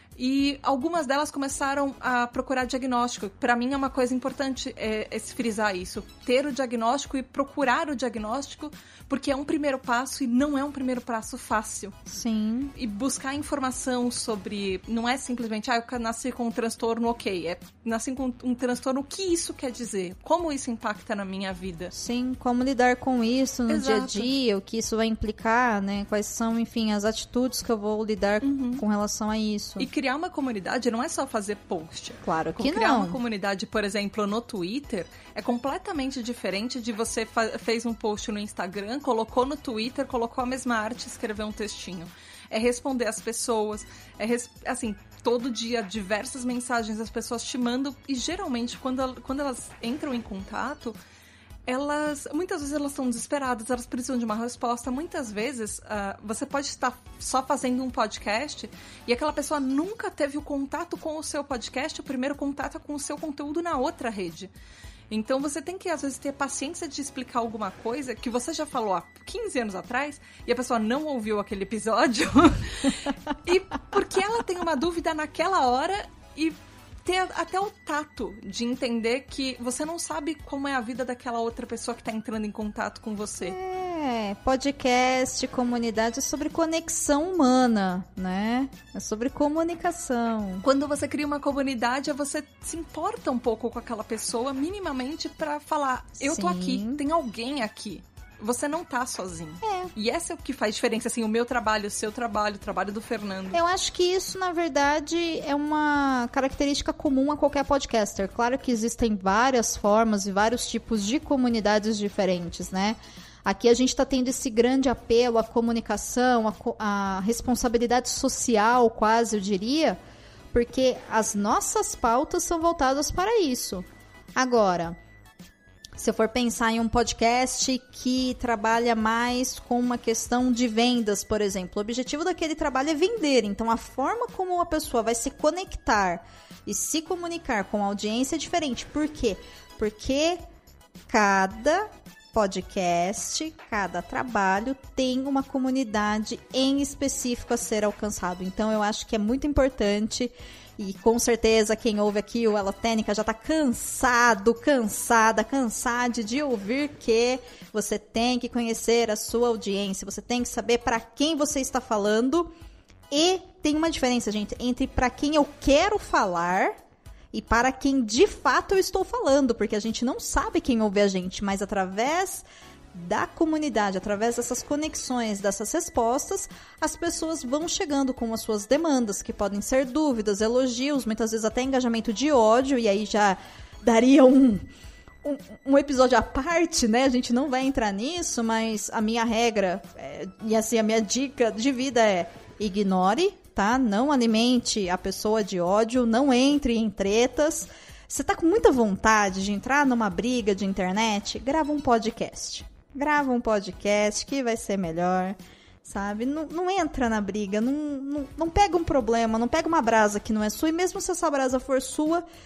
E algumas delas começaram a procurar diagnóstico. Para mim é uma coisa importante é, é frisar isso. Ter o diagnóstico e procurar o diagnóstico, porque é um primeiro passo e não é um primeiro passo fácil. Sim. E buscar informação sobre... Não é simplesmente, ah, eu nasci com um transtorno, ok. É nasci com um transtorno, o que isso quer dizer? Como isso impacta na minha vida? Sim, como lidar com isso no Exato. dia a dia, o que isso vai implicar, né? Quais são, enfim, as atitudes que eu vou lidar uhum. com relação a isso. E criar uma comunidade não é só fazer post. Claro que criar não. Criar uma comunidade, por exemplo, no Twitter, é completamente diferente de você fa- fez um post no Instagram, colocou no Twitter, colocou a mesma arte e escreveu um textinho. É responder as pessoas, é res- assim, todo dia diversas mensagens as pessoas te mandam e geralmente quando, quando elas entram em contato, elas, muitas vezes elas estão desesperadas, elas precisam de uma resposta. Muitas vezes, uh, você pode estar só fazendo um podcast e aquela pessoa nunca teve o contato com o seu podcast, o primeiro contato é com o seu conteúdo na outra rede. Então você tem que, às vezes, ter paciência de explicar alguma coisa que você já falou há quinze anos atrás e a pessoa não ouviu aquele episódio e porque ela tem uma dúvida naquela hora e ter até o tato de entender que você não sabe como é a vida daquela outra pessoa que está entrando em contato com você. É, podcast, comunidade é sobre conexão humana, né? É sobre comunicação. Quando você cria uma comunidade, você se importa um pouco com aquela pessoa, minimamente, para falar, eu tô Sim. aqui, tem alguém aqui. Você não tá sozinho. É. E essa é o que faz diferença, assim, o meu trabalho, o seu trabalho, o trabalho do Fernando. Eu acho que isso, na verdade, é uma característica comum a qualquer podcaster. Claro que existem várias formas e vários tipos de comunidades diferentes, né? Aqui a gente está tendo esse grande apelo à comunicação, à, co- à responsabilidade social, quase, eu diria, porque as nossas pautas são voltadas para isso. Agora... Se eu for pensar em um podcast que trabalha mais com uma questão de vendas, por exemplo, o objetivo daquele trabalho é vender. Então, a forma como a pessoa vai se conectar e se comunicar com a audiência é diferente. Por quê? Porque cada podcast, cada trabalho tem uma comunidade em específico a ser alcançado. Então, eu acho que é muito importante... E com certeza quem ouve aqui o Alotênica já está cansado, cansada, cansada de ouvir que você tem que conhecer a sua audiência, você tem que saber para quem você está falando. E tem uma diferença, gente, entre para quem eu quero falar e para quem de fato eu estou falando, porque a gente não sabe quem ouve a gente, mas através da comunidade, através dessas conexões, dessas respostas, as pessoas vão chegando com as suas demandas, que podem ser dúvidas, elogios, muitas vezes até engajamento de ódio, e aí já daria um, um, um episódio à parte, né? A gente não vai entrar nisso, mas a minha regra, é, e assim, a minha dica de vida é ignore, tá? Não alimente a pessoa de ódio, não entre em tretas. Você tá com muita vontade de entrar numa briga de internet? Grava um podcast. Grava um podcast que vai ser melhor, sabe? Não, não entra na briga, não, não, não pega um problema, não pega uma brasa que não é sua. E mesmo se essa brasa for sua,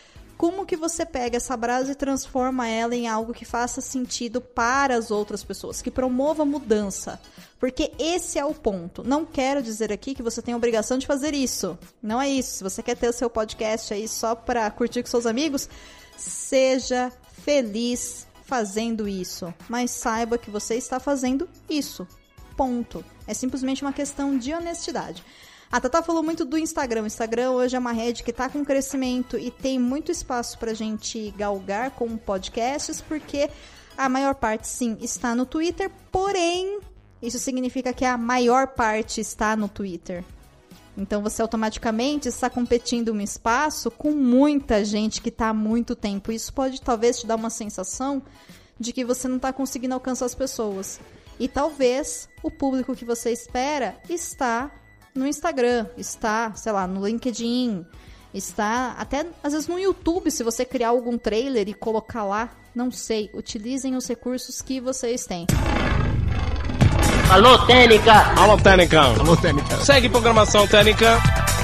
como que você pega essa brasa e transforma ela em algo que faça sentido para as outras pessoas, que promova mudança. Porque esse é o ponto. Não quero dizer aqui que você tem a obrigação de fazer isso. Não é isso. Se você quer ter o seu podcast aí só para curtir com seus amigos, seja feliz fazendo isso. Mas saiba que você está fazendo isso. Ponto. É simplesmente uma questão de honestidade. A Tatá falou muito do Instagram. O Instagram hoje é uma rede que está com crescimento e tem muito espaço para a gente galgar com podcasts, porque a maior parte, sim, está no Twitter, porém, isso significa que a maior parte está no Twitter. Então, você automaticamente está competindo um espaço com muita gente que está há muito tempo. Isso pode, talvez, te dar uma sensação de que você não está conseguindo alcançar as pessoas. E talvez o público que você espera está no Instagram, está, sei lá, no LinkedIn, está até, às vezes, no YouTube, se você criar algum trailer e colocar lá, não sei, utilizem os recursos que vocês têm. Alô, Técnica! Alô, Técnica! Alô, Técnica! Segue programação Técnica!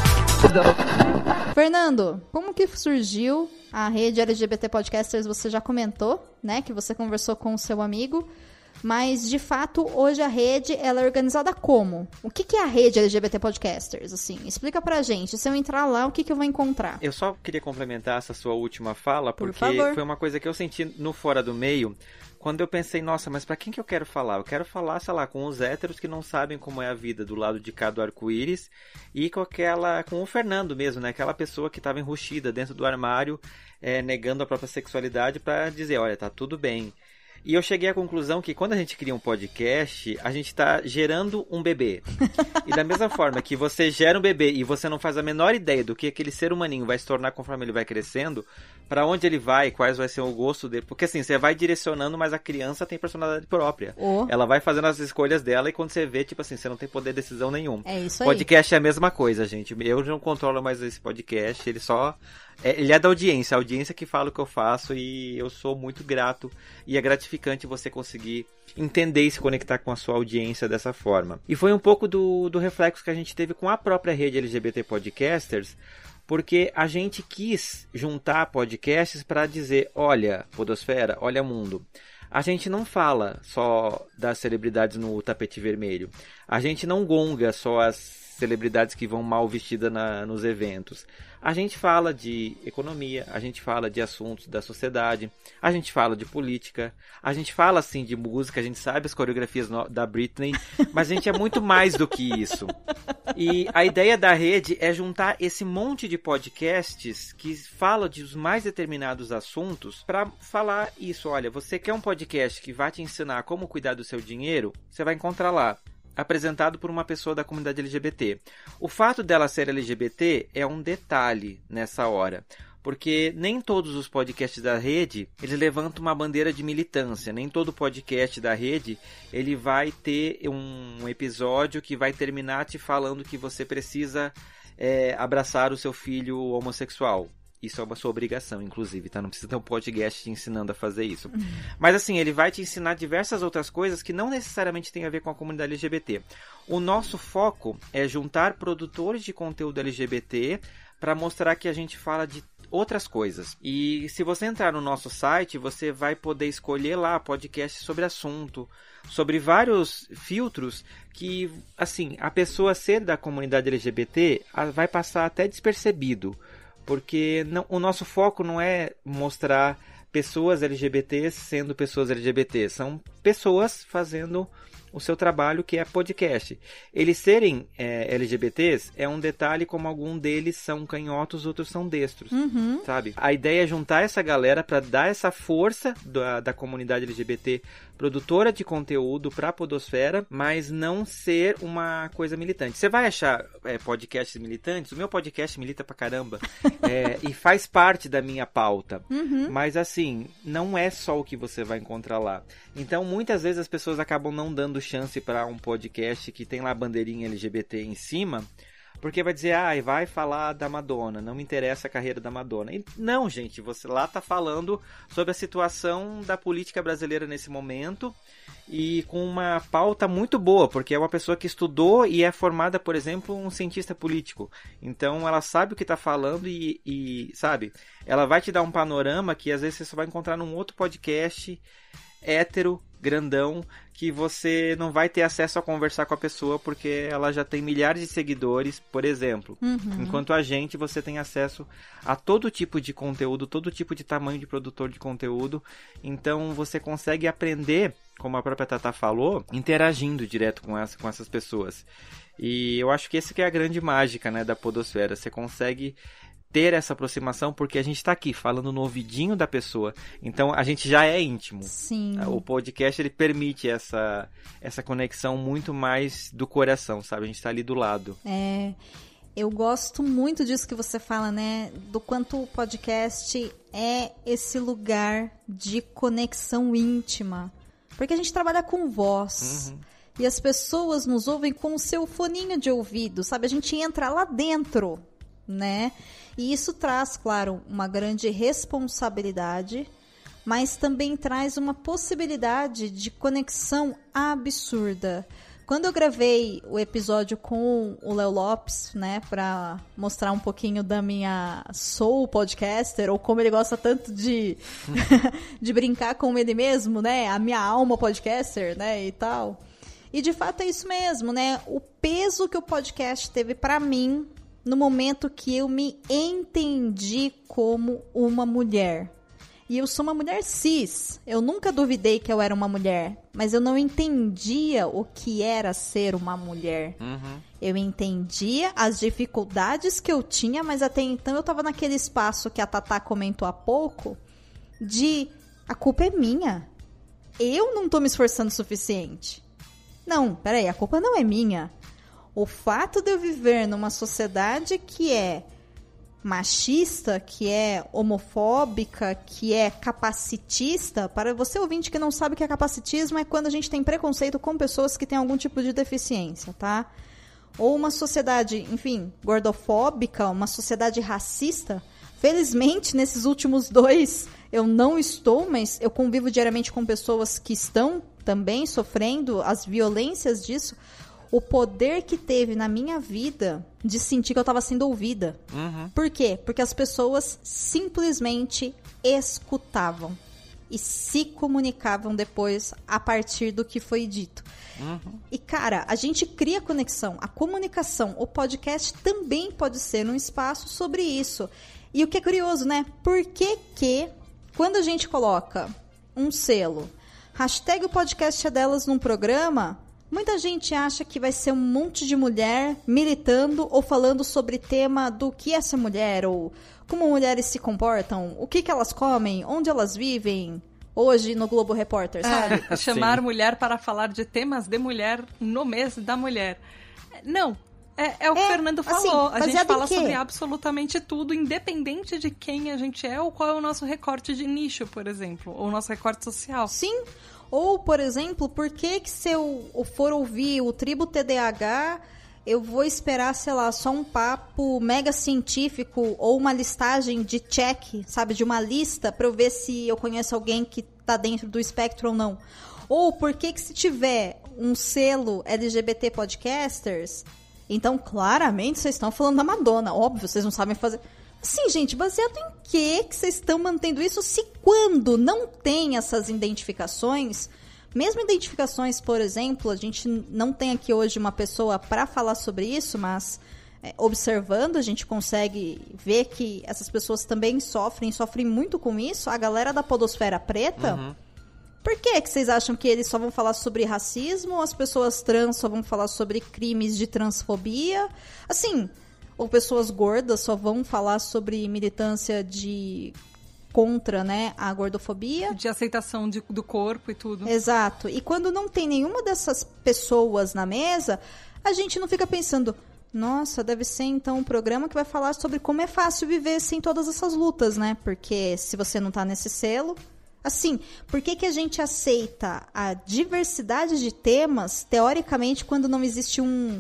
Fernando, como que surgiu a rede L G B T Podcasters? Você já comentou, né, que você conversou com o seu amigo. Mas, de fato, hoje a rede, ela é organizada como? O que, que é a rede L G B T Podcasters, assim? Explica pra gente. Se eu entrar lá, o que, que eu vou encontrar? Eu só queria complementar essa sua última fala, Por porque favor. Foi uma coisa que eu senti no Fora do Meio, quando eu pensei, nossa, mas pra quem que eu quero falar? Eu quero falar, sei lá, com os héteros que não sabem como é a vida do lado de cá do arco-íris, e com aquela, com o Fernando mesmo, né? Aquela pessoa que tava enrustida dentro do armário, é, negando a própria sexualidade pra dizer, olha, tá tudo bem. E eu cheguei à conclusão que quando a gente cria um podcast, a gente está gerando um bebê. E da mesma forma que você gera um bebê e você não faz a menor ideia do que aquele ser humaninho vai se tornar conforme ele vai crescendo, para onde ele vai, quais vai ser o gosto dele. Porque assim, você vai direcionando, mas a criança tem personalidade própria. Oh. Ela vai fazendo as escolhas dela e quando você vê, tipo assim, você não tem poder de decisão nenhum. É isso aí. Podcast é a mesma coisa, gente. Eu não controlo mais esse podcast, ele só... É, ele é da audiência, a audiência que fala o que eu faço e eu sou muito grato e é gratificante você conseguir entender e se conectar com a sua audiência dessa forma. E foi um pouco do, do reflexo que a gente teve com a própria rede L G B T Podcasters, porque a gente quis juntar podcasts para dizer, olha, podosfera, olha mundo. A gente não fala só das celebridades no tapete vermelho. A gente não gonga só as celebridades que vão mal vestidas na, nos eventos. A gente fala de economia, a gente fala de assuntos da sociedade, a gente fala de política, a gente fala assim de música, a gente sabe as coreografias no, da Britney, mas a gente é muito mais do que isso. E a ideia da rede é juntar esse monte de podcasts que falam de os mais determinados assuntos para falar isso. Olha, você quer um podcast que vai te ensinar como cuidar do seu dinheiro? Você vai encontrar lá. Apresentado por uma pessoa da comunidade L G B T. O fato dela ser L G B T é um detalhe nessa hora, porque nem todos os podcasts da rede, eles levantam uma bandeira de militância, nem todo podcast da rede, ele vai ter um episódio que vai terminar te falando que você precisa é, abraçar o seu filho homossexual. Isso é uma sua obrigação, inclusive, tá? Não precisa ter um podcast te ensinando a fazer isso. Uhum. Mas assim, ele vai te ensinar diversas outras coisas que não necessariamente tem a ver com a comunidade L G B T. O nosso foco é juntar produtores de conteúdo L G B T para mostrar que a gente fala de outras coisas. E se você entrar no nosso site, você vai poder escolher lá podcast sobre assunto, sobre vários filtros que, assim, a pessoa ser da comunidade L G B T vai passar até despercebido. Porque não, o nosso foco não é mostrar pessoas L G B T sendo pessoas L G B T. São pessoas fazendo o seu trabalho, que é podcast. Eles serem é, L G B Ts é um detalhe, como algum deles são canhotos, outros são destros, uhum. sabe? A ideia é juntar essa galera para dar essa força da, da comunidade L G B T produtora de conteúdo para a podosfera, mas não ser uma coisa militante. Você vai achar é, podcasts militantes? O meu podcast milita pra caramba é, e faz parte da minha pauta. Uhum. Mas assim, não é só o que você vai encontrar lá. Então, muitas vezes as pessoas acabam não dando chance para um podcast que tem lá a bandeirinha L G B T em cima, porque vai dizer, ah, vai falar da Madonna, não me interessa a carreira da Madonna. E não, gente, você lá tá falando sobre a situação da política brasileira nesse momento e com uma pauta muito boa, porque é uma pessoa que estudou e é formada, por exemplo, um cientista político. Então ela sabe o que tá falando e, e sabe, ela vai te dar um panorama que às vezes você só vai encontrar num outro podcast hétero, grandão, que você não vai ter acesso a conversar com a pessoa porque ela já tem milhares de seguidores, por exemplo. Uhum. Enquanto a gente, você tem acesso a todo tipo de conteúdo, todo tipo de tamanho de produtor de conteúdo. Então você consegue aprender, como a própria Tatá falou, interagindo direto com, essa, com essas pessoas. E eu acho que essa que é a grande mágica, né, da podosfera. Você consegue ter essa aproximação porque a gente tá aqui falando no ouvidinho da pessoa, então a gente já é íntimo. Sim. O podcast, ele permite essa, essa conexão muito mais do coração, sabe? A gente tá ali do lado. É, eu gosto muito disso que você fala, né? Do quanto o podcast é esse lugar de conexão íntima, porque a gente trabalha com voz. Uhum. E as pessoas nos ouvem com o seu foninho de ouvido, sabe? A gente entra lá dentro, né? E isso traz, claro, uma grande responsabilidade, mas também traz uma possibilidade de conexão absurda. Quando eu gravei o episódio com o Léo Lopes, né, para mostrar um pouquinho da minha soul podcaster, ou como ele gosta tanto de, de brincar com ele mesmo, né, a minha alma podcaster, né, e tal. E de fato é isso mesmo, né, o peso que o podcast teve para mim no momento que eu me entendi como uma mulher. E eu sou uma mulher cis. Eu nunca duvidei que eu era uma mulher, mas eu não entendia o que era ser uma mulher. Uhum. Eu entendia as dificuldades que eu tinha, mas até então eu tava naquele espaço que a Tatá comentou há pouco, de a culpa é minha. Eu não tô me esforçando o suficiente. Não, peraí, a culpa não é minha. O fato de eu viver numa sociedade que é machista, que é homofóbica, que é capacitista, para você ouvinte que não sabe o que é capacitismo, é quando a gente tem preconceito com pessoas que têm algum tipo de deficiência, tá? Ou uma sociedade, enfim, gordofóbica, uma sociedade racista. Felizmente, nesses últimos dois, eu não estou, mas eu convivo diariamente com pessoas que estão também sofrendo as violências disso. O poder que teve na minha vida de sentir que eu estava sendo ouvida. Uhum. Por quê? Porque as pessoas simplesmente escutavam e se comunicavam depois a partir do que foi dito. Uhum. E, cara, a gente cria conexão. A comunicação, o podcast também pode ser um espaço sobre isso. E o que é curioso, né? Por que que, quando a gente coloca um selo, hashtag o podcast é delas num programa... Muita gente acha que vai ser um monte de mulher militando ou falando sobre tema do que é ser mulher, ou como mulheres se comportam, o que, que elas comem, onde elas vivem, hoje no Globo Repórter, sabe? É, chamar mulher para falar de temas de mulher no mês da mulher. Não, é, é o que o é, Fernando falou. Assim, a gente fala sobre absolutamente tudo, independente de quem a gente é ou qual é o nosso recorte de nicho, por exemplo, ou o nosso recorte social. Sim. Ou, por exemplo, por que que se eu for ouvir o Tribo T D A H, eu vou esperar, sei lá, só um papo mega científico ou uma listagem de check, sabe, de uma lista para eu ver se eu conheço alguém que tá dentro do espectro ou não. Ou por que que se tiver um selo L G B T Podcasters, então claramente vocês estão falando da Madonna, óbvio, vocês não sabem fazer... Sim, gente, baseado em que que vocês estão mantendo isso se quando não tem essas identificações, mesmo identificações, por exemplo, a gente não tem aqui hoje uma pessoa para falar sobre isso, mas é, observando a gente consegue ver que essas pessoas também sofrem, sofrem muito com isso, a galera da podosfera preta, uhum. Por que que vocês acham que eles só vão falar sobre racismo, ou as pessoas trans só vão falar sobre crimes de transfobia, assim... Ou pessoas gordas só vão falar sobre militância de contra, né, a gordofobia. De aceitação de, do corpo e tudo. Exato. E quando não tem nenhuma dessas pessoas na mesa, a gente não fica pensando, nossa, deve ser então um programa que vai falar sobre como é fácil viver sem todas essas lutas, né? Porque se você não tá nesse selo... Assim, por que que a gente aceita a diversidade de temas, teoricamente, quando não existe um...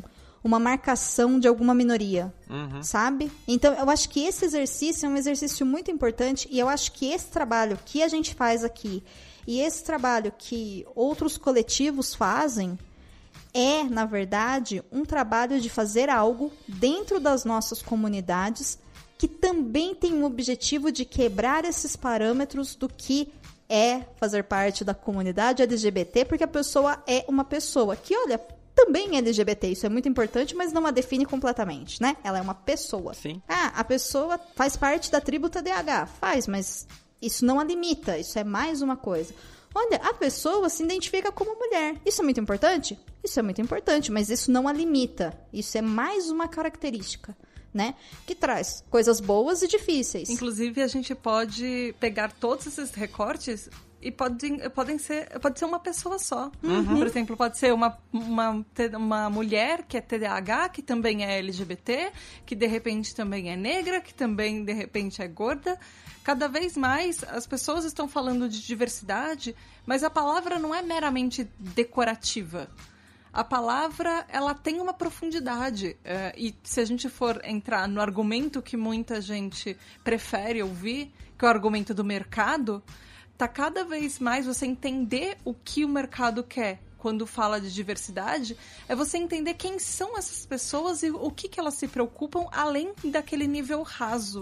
uma marcação de alguma minoria, Uhum. sabe? Então, eu acho que esse exercício é um exercício muito importante e eu acho que esse trabalho que a gente faz aqui e esse trabalho que outros coletivos fazem é, na verdade, um trabalho de fazer algo dentro das nossas comunidades que também tem o objetivo de quebrar esses parâmetros do que é fazer parte da comunidade L G B T, porque a pessoa é uma pessoa que, olha, também é L G B T, isso é muito importante, mas não a define completamente, né? Ela é uma pessoa. Sim. Ah, a pessoa faz parte da tribo T D A H. Faz, mas isso não a limita, isso é mais uma coisa. Olha, a pessoa se identifica como mulher. Isso é muito importante? Isso é muito importante, mas isso não a limita. Isso é mais uma característica, né? Que traz coisas boas e difíceis. Inclusive, a gente pode pegar todos esses recortes e podem, podem ser, pode ser uma pessoa só. Uhum. Por exemplo, pode ser uma, uma, uma mulher que é T D A H, que também é L G B T, que de repente também é negra, que também de repente é gorda. Cada vez mais as pessoas estão falando de diversidade, mas a palavra não é meramente decorativa. A palavra, ela tem uma profundidade. Uh, e se a gente for entrar no argumento que muita gente prefere ouvir, que é o argumento do mercado, tá cada vez mais você entender o que o mercado quer quando fala de diversidade, é você entender quem são essas pessoas e o que, que elas se preocupam além daquele nível raso.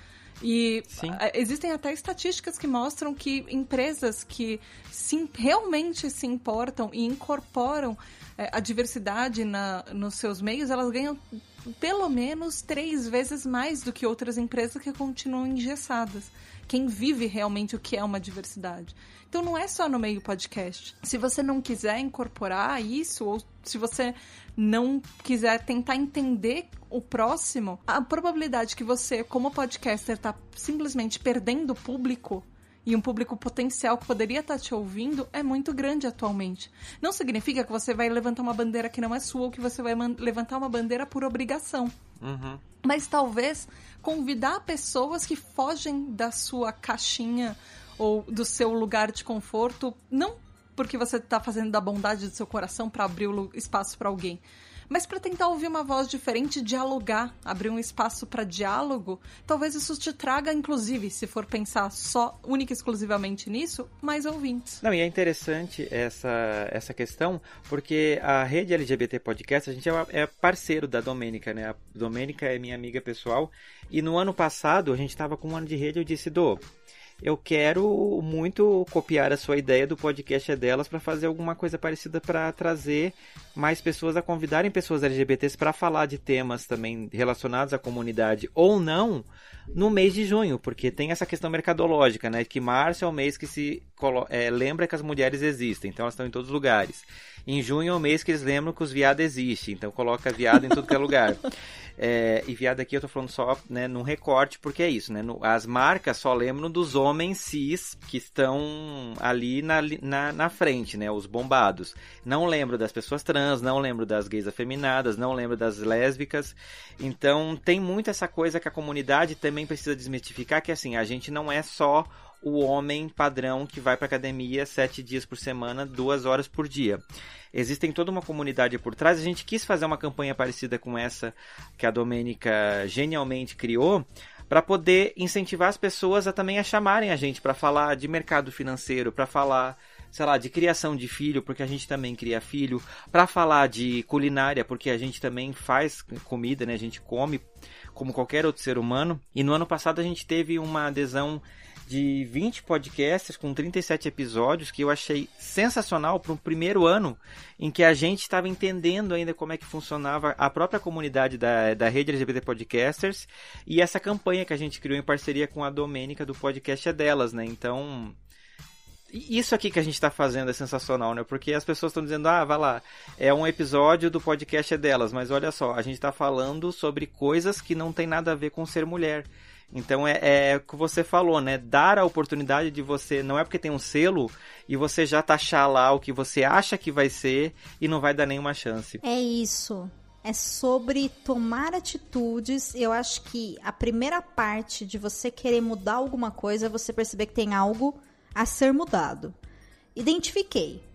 E Sim. existem até estatísticas que mostram que empresas que sim, realmente se importam e incorporam é, a diversidade na, nos seus meios, elas ganham pelo menos três vezes mais do que outras empresas que continuam engessadas. Quem vive realmente o que é uma diversidade. Então não é só no meio podcast. Se você não quiser incorporar isso, ou se você não quiser tentar entender o próximo, a probabilidade que você, como podcaster, está simplesmente perdendo público e um público potencial que poderia estar te ouvindo é muito grande atualmente. Não significa que você vai levantar uma bandeira que não é sua ou que você vai levantar uma bandeira por obrigação. Uhum. Mas talvez convidar pessoas que fogem da sua caixinha ou do seu lugar de conforto, não porque você está fazendo da bondade do seu coração para abrir o espaço para alguém, mas para tentar ouvir uma voz diferente, dialogar, abrir um espaço para diálogo. Talvez isso te traga, inclusive, se for pensar só, única e exclusivamente nisso, mais ouvintes. Não, e é interessante essa, essa questão, porque a rede L G B T Podcast, a gente é, é parceiro da Domênica, né? A Domênica é minha amiga pessoal, e no ano passado, a gente estava com um ano de rede, eu disse, Dô, eu quero muito copiar a sua ideia do podcast é delas para fazer alguma coisa parecida para trazer mais pessoas, a convidarem pessoas L G B Ts para falar de temas também relacionados à comunidade ou não no mês de junho, porque tem essa questão mercadológica, né? Que março é o mês que se colo- é, lembra que as mulheres existem, então elas estão em todos os lugares. Em junho é o mês que eles lembram que os viados existem, então coloca viado em tudo que é lugar. É, e viado aqui eu tô falando só, né, num recorte, porque é isso, né? No, as marcas só lembram dos homens cis que estão ali na, na, na frente, né? Os bombados. Não lembro das pessoas trans, não lembro das gays afeminadas, não lembro das lésbicas. Então tem muito essa coisa que a comunidade também precisa desmistificar, que assim, a gente não é só o homem padrão que vai para academia sete dias por semana, duas horas por dia. Existem toda uma comunidade por trás. A gente quis fazer uma campanha parecida com essa que a Domênica genialmente criou, para poder incentivar as pessoas a também a chamarem a gente para falar de mercado financeiro, para falar, sei lá, de criação de filho, porque a gente também cria filho, para falar de culinária, porque a gente também faz comida, né? A gente come como qualquer outro ser humano. E no ano passado a gente teve uma adesão de vinte podcasts com trinta e sete episódios, que eu achei sensacional para um primeiro ano em que a gente estava entendendo ainda como é que funcionava a própria comunidade da, da rede L G B T Podcasters e essa campanha que a gente criou em parceria com a Domênica do Podcast é Delas, né? Então, isso aqui que a gente está fazendo é sensacional, né? Porque as pessoas estão dizendo, ah, vai lá, é um episódio do Podcast é Delas, mas olha só, a gente está falando sobre coisas que não tem nada a ver com ser mulher. Então é, é o que você falou, né? Dar a oportunidade de você, não é porque tem um selo e você já taxar lá o que você acha que vai ser e não vai dar nenhuma chance. É isso. É sobre tomar atitudes. Eu acho que a primeira parte de você querer mudar alguma coisa é você perceber que tem algo a ser mudado. Identifiquei.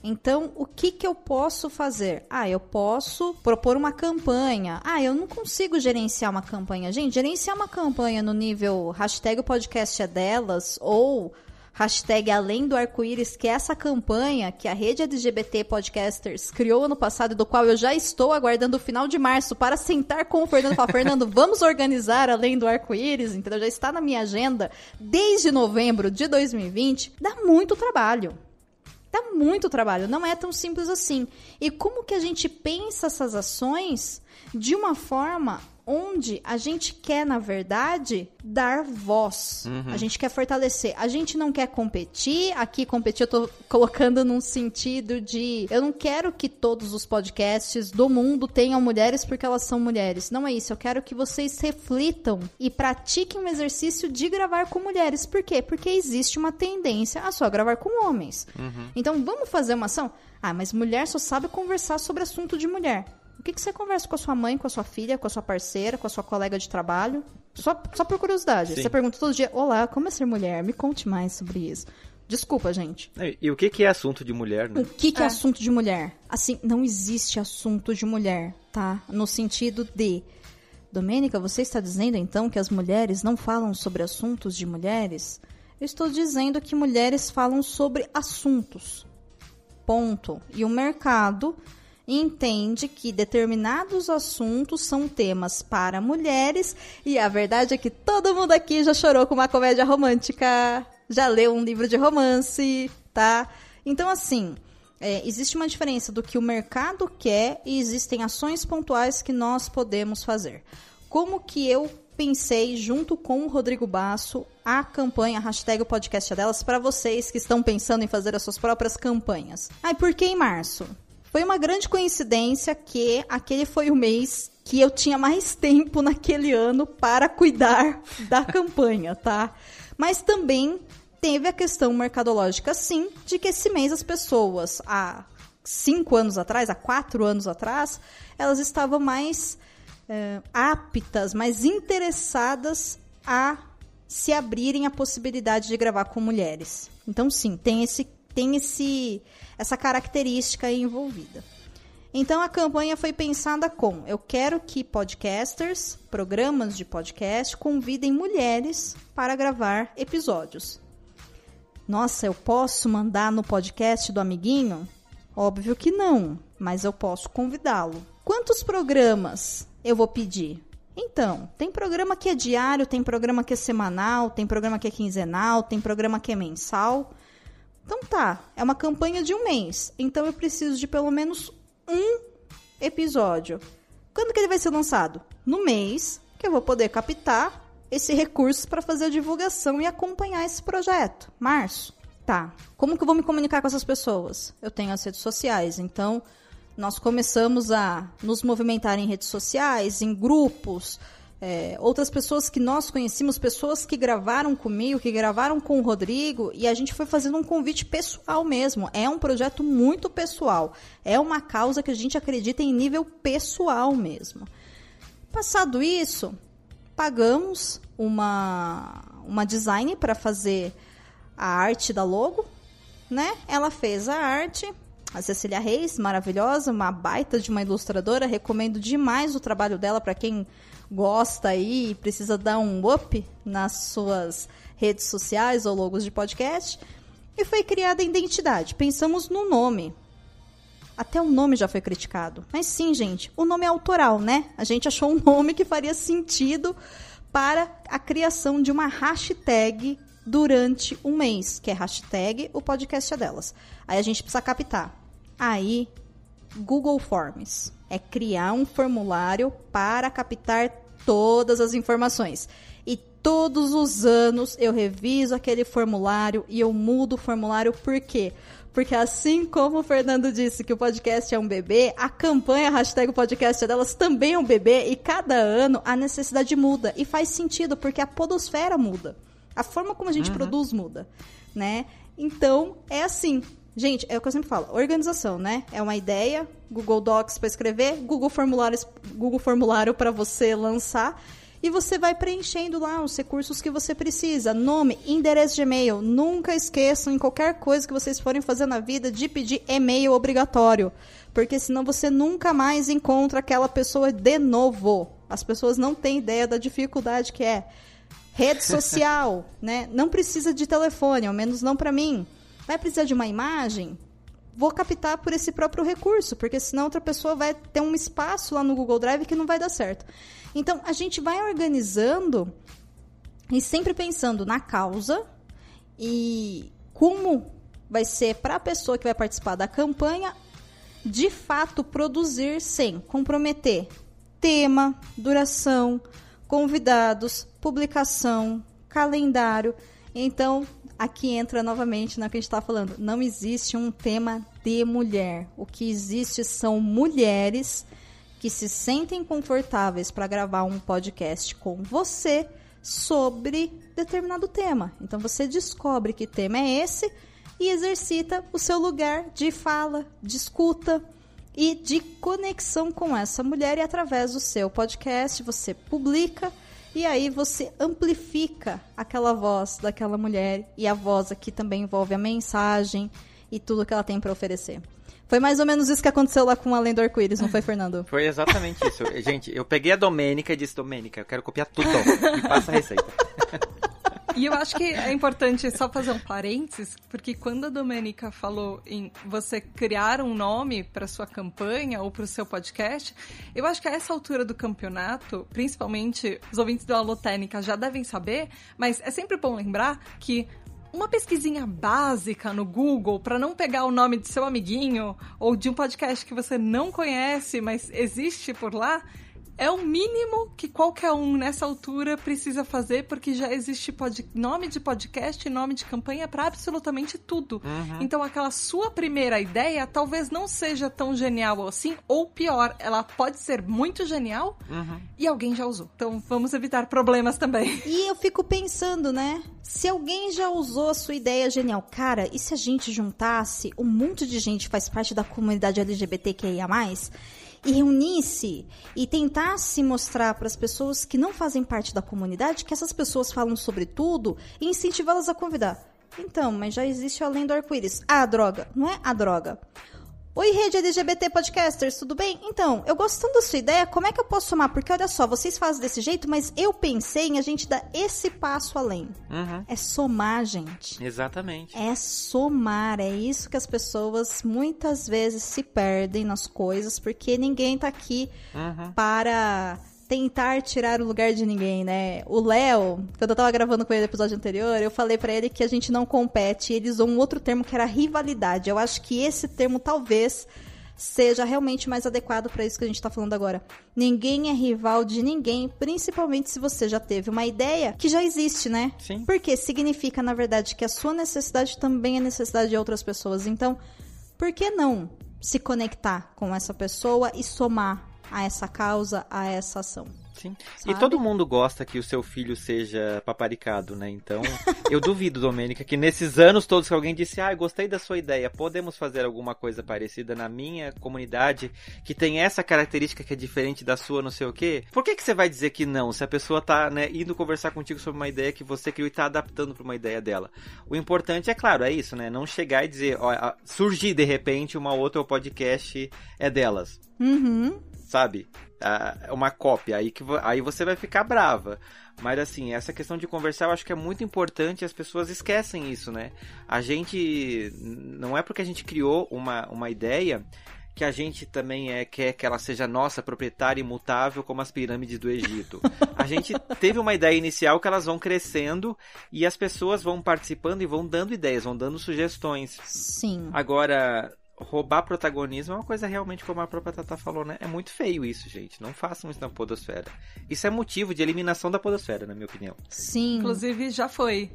Então, o que que eu posso fazer? Ah, eu posso propor uma campanha. Ah, eu não consigo gerenciar uma campanha. Gente, gerenciar uma campanha no nível hashtag o podcast é delas ou hashtag além do arco-íris, que é essa campanha que a rede L G B T Podcasters criou ano passado e do qual eu já estou aguardando o final de março para sentar com o Fernando e falar, Fernando, vamos organizar além do arco-íris, entendeu? Já está na minha agenda desde novembro de dois mil e vinte. Dá muito trabalho. Dá muito trabalho, não é tão simples assim. E como que a gente pensa essas ações de uma forma onde a gente quer, na verdade, dar voz. Uhum. A gente quer fortalecer. A gente não quer competir. Aqui, competir, eu tô colocando num sentido de... Eu não quero que todos os podcasts do mundo tenham mulheres porque elas são mulheres. Não é isso. Eu quero que vocês reflitam e pratiquem um exercício de gravar com mulheres. Por quê? Porque existe uma tendência a só gravar com homens. Uhum. Então, vamos fazer uma ação? Ah, mas mulher só sabe conversar sobre assunto de mulher. O que, que você conversa com a sua mãe, com a sua filha, com a sua parceira, com a sua colega de trabalho? Só, só por curiosidade. Sim. Você pergunta todo dia, olá, como é ser mulher? Me conte mais sobre isso. Desculpa, gente. E, e o que, que é assunto de mulher, né? O que, que é. é assunto de mulher? Assim, não existe assunto de mulher, tá? No sentido de... Domênica, você está dizendo, então, que as mulheres não falam sobre assuntos de mulheres? Eu estou dizendo que mulheres falam sobre assuntos. Ponto. E o mercado... entende que determinados assuntos são temas para mulheres e a verdade é que todo mundo aqui já chorou com uma comédia romântica, já leu um livro de romance, tá? Então, assim, é, existe uma diferença do que o mercado quer e existem ações pontuais que nós podemos fazer. Como que eu pensei, junto com o Rodrigo Basso, a campanha hashtag o podcast é delas para vocês que estão pensando em fazer as suas próprias campanhas? Ah, e por que em março? Foi uma grande coincidência que aquele foi o mês que eu tinha mais tempo naquele ano para cuidar da campanha, tá? Mas também teve a questão mercadológica, sim, de que esse mês as pessoas, há cinco anos atrás, há quatro anos atrás, elas estavam mais é, aptas, mais interessadas a se abrirem à possibilidade de gravar com mulheres. Então, sim, tem esse... tem esse, essa característica aí envolvida. Então, a campanha foi pensada com... Eu quero que podcasters, programas de podcast, convidem mulheres para gravar episódios. Nossa, eu posso mandar no podcast do amiguinho? Óbvio que não, mas eu posso convidá-lo. Quantos programas eu vou pedir? Então, tem programa que é diário, tem programa que é semanal, tem programa que é quinzenal, tem programa que é mensal... Então tá, é uma campanha de um mês. Então eu preciso de pelo menos um episódio. Quando que ele vai ser lançado? No mês que eu vou poder captar esse recurso para fazer a divulgação e acompanhar esse projeto. Março. Tá. Como que eu vou me comunicar com essas pessoas? Eu tenho as redes sociais, então nós começamos a nos movimentar em redes sociais, em grupos... É, outras pessoas que nós conhecemos, pessoas que gravaram comigo, que gravaram com o Rodrigo, e a gente foi fazendo um convite pessoal mesmo. É um projeto muito pessoal. É uma causa que a gente acredita em nível pessoal mesmo. Passado isso, pagamos uma, uma design para fazer a arte da logo, né? Ela fez a arte... A Cecília Reis, maravilhosa, uma baita de uma ilustradora. Recomendo demais o trabalho dela para quem gosta aí e precisa dar um up nas suas redes sociais ou logos de podcast. E foi criada a identidade. Pensamos no nome. Até o nome já foi criticado. Mas sim, gente, o nome é autoral, né? A gente achou um nome que faria sentido para a criação de uma hashtag durante um mês, que é hashtag o podcast é delas. Aí a gente precisa captar. Aí, Google Forms é criar um formulário para captar todas as informações. E todos os anos eu reviso aquele formulário e eu mudo o formulário. Por quê? Porque assim como o Fernando disse que o podcast é um bebê, a campanha hashtag o podcast é delas também é um bebê e cada ano a necessidade muda. E faz sentido, porque a podosfera muda. A forma como a gente uhum. produz muda, né? Então, é assim... Gente, é o que eu sempre falo, organização, né? É uma ideia, Google Docs para escrever, Google Formulários, Google Formulário para você lançar e você vai preenchendo lá os recursos que você precisa. Nome, endereço de e-mail. Nunca esqueçam, em qualquer coisa que vocês forem fazer na vida, de pedir e-mail obrigatório. Porque senão você nunca mais encontra aquela pessoa de novo. As pessoas não têm ideia da dificuldade que é. Rede social, né? Não precisa de telefone, ao menos não para mim. Vai precisar de uma imagem? Vou captar por esse próprio recurso, porque senão outra pessoa vai ter um espaço lá no Google Drive que não vai dar certo. Então, a gente vai organizando e sempre pensando na causa e como vai ser para a pessoa que vai participar da campanha, de fato, produzir sem comprometer tema, duração, convidados, publicação, calendário. Então, aqui entra novamente na que a gente está falando. Não existe um tema de mulher. O que existe são mulheres que se sentem confortáveis para gravar um podcast com você sobre determinado tema. Então, você descobre que tema é esse e exercita o seu lugar de fala, de escuta e de conexão com essa mulher. E através do seu podcast, você publica. E aí você amplifica aquela voz daquela mulher e a voz aqui também envolve a mensagem e tudo que ela tem para oferecer. Foi mais ou menos isso que aconteceu lá com a Além do Arco-Íris, não foi, Fernando? Foi exatamente isso. Gente, eu peguei a Domênica e disse, Domênica, eu quero copiar tudo, me passa a receita. E eu acho que é importante só fazer um parênteses, porque quando a Domênica falou em você criar um nome para sua campanha ou para o seu podcast, eu acho que a essa altura do campeonato, principalmente os ouvintes do Alotênica já devem saber, mas é sempre bom lembrar que uma pesquisinha básica no Google para não pegar o nome de seu amiguinho ou de um podcast que você não conhece, mas existe por lá, é o mínimo que qualquer um nessa altura precisa fazer, porque já existe pod... nome de podcast e nome de campanha para absolutamente tudo. Uhum. Então, aquela sua primeira ideia talvez não seja tão genial assim, ou pior, ela pode ser muito genial uhum. e alguém já usou. Então, vamos evitar problemas também. E eu fico pensando, né? Se alguém já usou a sua ideia genial, cara, e se a gente juntasse um monte de gente que faz parte da comunidade L G B T Q I A mais, e reunisse e tentasse mostrar para as pessoas que não fazem parte da comunidade que essas pessoas falam sobre tudo e incentivá-las a convidar. Então, mas já existe o Além do Arco-Íris. Ah, droga. Não é a droga. Oi, rede L G B T Podcasters, tudo bem? Então, eu gostando da sua ideia, como é que eu posso somar? Porque olha só, vocês fazem desse jeito, mas eu pensei em a gente dar esse passo além. Uhum. É somar, gente. Exatamente. É somar, é isso que as pessoas muitas vezes se perdem nas coisas, porque ninguém tá aqui uhum. para tentar tirar o lugar de ninguém, né? O Léo, quando eu tava gravando com ele no episódio anterior, eu falei pra ele que a gente não compete, e ele usou um outro termo que era rivalidade. Eu acho que esse termo talvez seja realmente mais adequado pra isso que a gente tá falando agora. Ninguém é rival de ninguém, principalmente se você já teve uma ideia que já existe, né? Sim. Porque significa, na verdade, que a sua necessidade também é necessidade de outras pessoas. Então, por que não se conectar com essa pessoa e somar a essa causa, a essa ação? Sim. E todo mundo gosta que o seu filho seja paparicado, né? Então, eu duvido, Domênica, que nesses anos todos que alguém disse, ah, gostei da sua ideia, podemos fazer alguma coisa parecida na minha comunidade, que tem essa característica que é diferente da sua, não sei o quê. Por que que você vai dizer que não, se a pessoa tá, né, indo conversar contigo sobre uma ideia que você criou e tá adaptando para uma ideia dela? O importante, é claro, é isso, né? Não chegar e dizer, ó, surgir de repente uma outra podcast é delas. Uhum. Sabe? Uh, uma cópia, aí, que, aí você vai ficar brava. Mas assim, essa questão de conversar eu acho que é muito importante, as pessoas esquecem isso, né? A gente, não é porque a gente criou uma, uma ideia que a gente também é, quer que ela seja nossa, proprietária, imutável, como as pirâmides do Egito. A gente teve uma ideia inicial que elas vão crescendo e as pessoas vão participando e vão dando ideias, vão dando sugestões. Sim. Agora, roubar protagonismo é uma coisa realmente, como a própria Tata falou, né? É muito feio isso, gente. Não façam isso na podosfera. Isso é motivo de eliminação da podosfera, na minha opinião. Sim. Inclusive, já foi.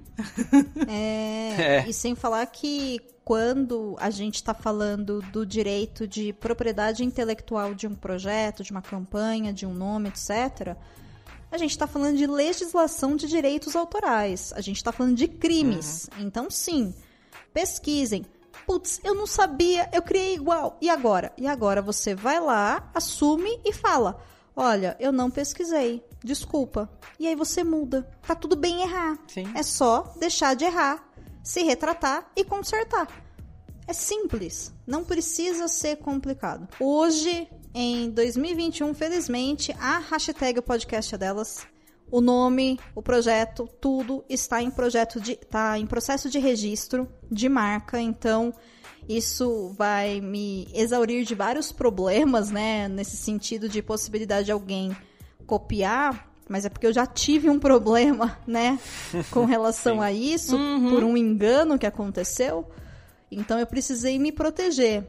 É, é. E sem falar que quando a gente está falando do direito de propriedade intelectual de um projeto, de uma campanha, de um nome, etcétera, a gente está falando de legislação de direitos autorais. A gente está falando de crimes. Uhum. Então, sim, pesquisem. Putz, eu não sabia, eu criei igual. E agora? E agora você vai lá, assume e fala, olha, eu não pesquisei. desculpa. E aí você muda. Tá tudo bem errar. Sim. É só deixar de errar, se retratar e consertar. É simples. Não precisa ser complicado. Hoje, em dois mil e vinte e um, felizmente, a hashtag o podcast é delas. O nome, o projeto, tudo está em, projeto de, tá em processo de registro de marca. Então, isso vai me exaurir de vários problemas, né? Nesse sentido de possibilidade de alguém copiar. Mas é porque eu já tive um problema, né? Com relação a isso, uhum. por um engano que aconteceu. Então, eu precisei me proteger.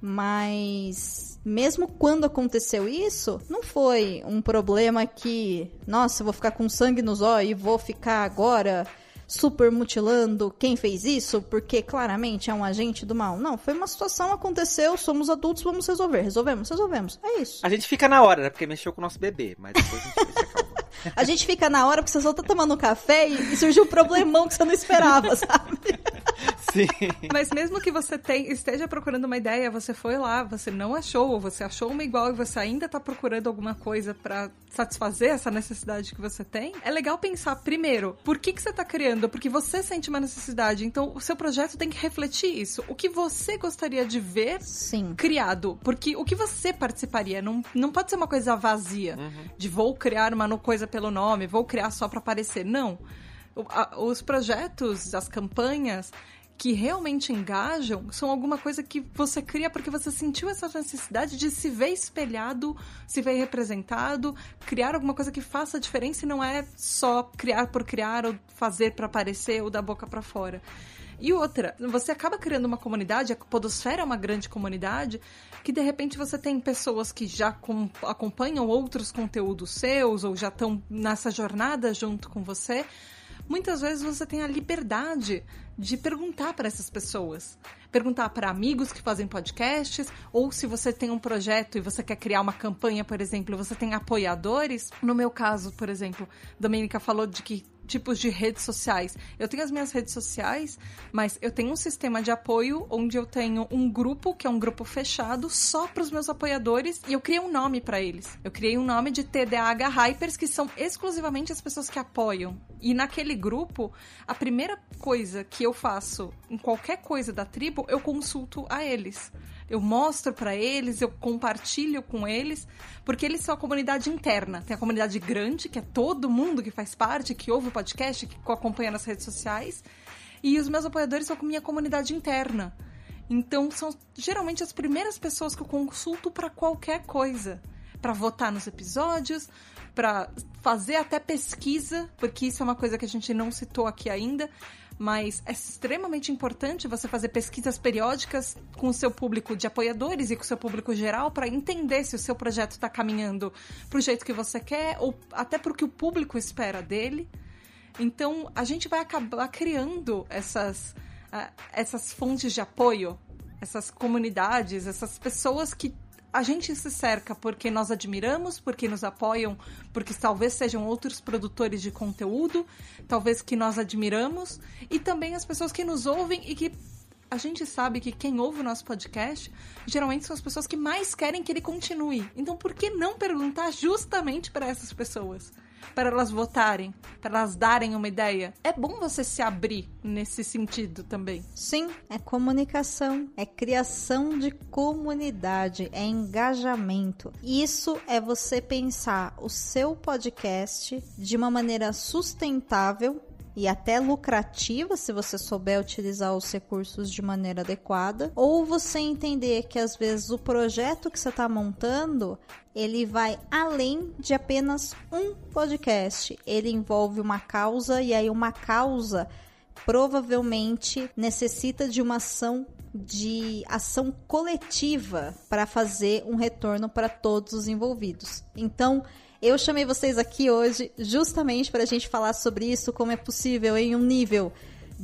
Mas, mesmo quando aconteceu isso, não foi um problema que, nossa, eu vou ficar com sangue nos olhos e vou ficar agora super mutilando quem fez isso, porque claramente é um agente do mal. Não, foi uma situação, aconteceu, somos adultos, vamos resolver. Resolvemos, resolvemos. É isso. A gente fica na hora, né? Porque mexeu com o nosso bebê, mas depois a gente deixa calma. A gente fica na hora porque você só tá tomando café e, e surgiu um problemão que você não esperava, sabe? Sim. Mas mesmo que você tem, esteja procurando uma ideia, você foi lá, você não achou, ou você achou uma igual e você ainda tá procurando alguma coisa pra satisfazer essa necessidade que você tem, é legal pensar, primeiro, por que que você tá criando? Porque você sente uma necessidade, então o seu projeto tem que refletir isso. O que você gostaria de ver Sim. criado? Porque o que você participaria? Não, não pode ser uma coisa vazia, uhum. de vou criar uma coisa pelo nome, vou criar só pra aparecer. Não. O, a, os projetos, as campanhas que realmente engajam são alguma coisa que você cria porque você sentiu essa necessidade de se ver espelhado, se ver representado, criar alguma coisa que faça diferença e não é só criar por criar ou fazer para aparecer ou da boca para fora. E outra, você acaba criando uma comunidade, a Podosfera é uma grande comunidade, que de repente você tem pessoas que já com, acompanham outros conteúdos seus ou já estão nessa jornada junto com você. Muitas vezes você tem a liberdade de perguntar para essas pessoas. Perguntar para amigos que fazem podcasts, ou se você tem um projeto e você quer criar uma campanha, por exemplo, você tem apoiadores. No meu caso, por exemplo, Domênica falou de que tipos de redes sociais. Eu tenho as minhas redes sociais, mas eu tenho um sistema de apoio onde eu tenho um grupo, que é um grupo fechado, só para os meus apoiadores, e eu criei um nome para eles. Eu criei um nome de T D A H Hypers, que são exclusivamente as pessoas que apoiam. E naquele grupo, a primeira coisa que eu faço em qualquer coisa da tribo, eu consulto a eles. Eu mostro para eles, eu compartilho com eles, porque eles são a comunidade interna. Tem a comunidade grande, que é todo mundo que faz parte, que ouve o podcast, que acompanha nas redes sociais. E os meus apoiadores são a minha comunidade interna. Então, são geralmente as primeiras pessoas que eu consulto para qualquer coisa. Para votar nos episódios, para fazer até pesquisa, porque isso é uma coisa que a gente não citou aqui ainda, mas é extremamente importante você fazer pesquisas periódicas com o seu público de apoiadores e com o seu público geral para entender se o seu projeto está caminhando para o jeito que você quer ou até para o que o público espera dele. Então, a gente vai acabar criando essas, uh, essas fontes de apoio, essas comunidades, essas pessoas que a gente se cerca porque nós admiramos, porque nos apoiam, porque talvez sejam outros produtores de conteúdo, talvez que nós admiramos, e também as pessoas que nos ouvem e que a gente sabe que quem ouve o nosso podcast geralmente são as pessoas que mais querem que ele continue. Então, por que não perguntar justamente para essas pessoas? Para elas votarem, para elas darem uma ideia. É bom você se abrir nesse sentido também. Sim, é comunicação, é criação de comunidade, é engajamento. Isso é você pensar o seu podcast de uma maneira sustentável e até lucrativa, se você souber utilizar os recursos de maneira adequada, ou você entender que às vezes o projeto que você está montando, ele vai além de apenas um podcast, ele envolve uma causa, e aí uma causa provavelmente necessita de uma ação de ação coletiva para fazer um retorno para todos os envolvidos. Então, eu chamei vocês aqui hoje justamente para a gente falar sobre isso, como é possível em um nível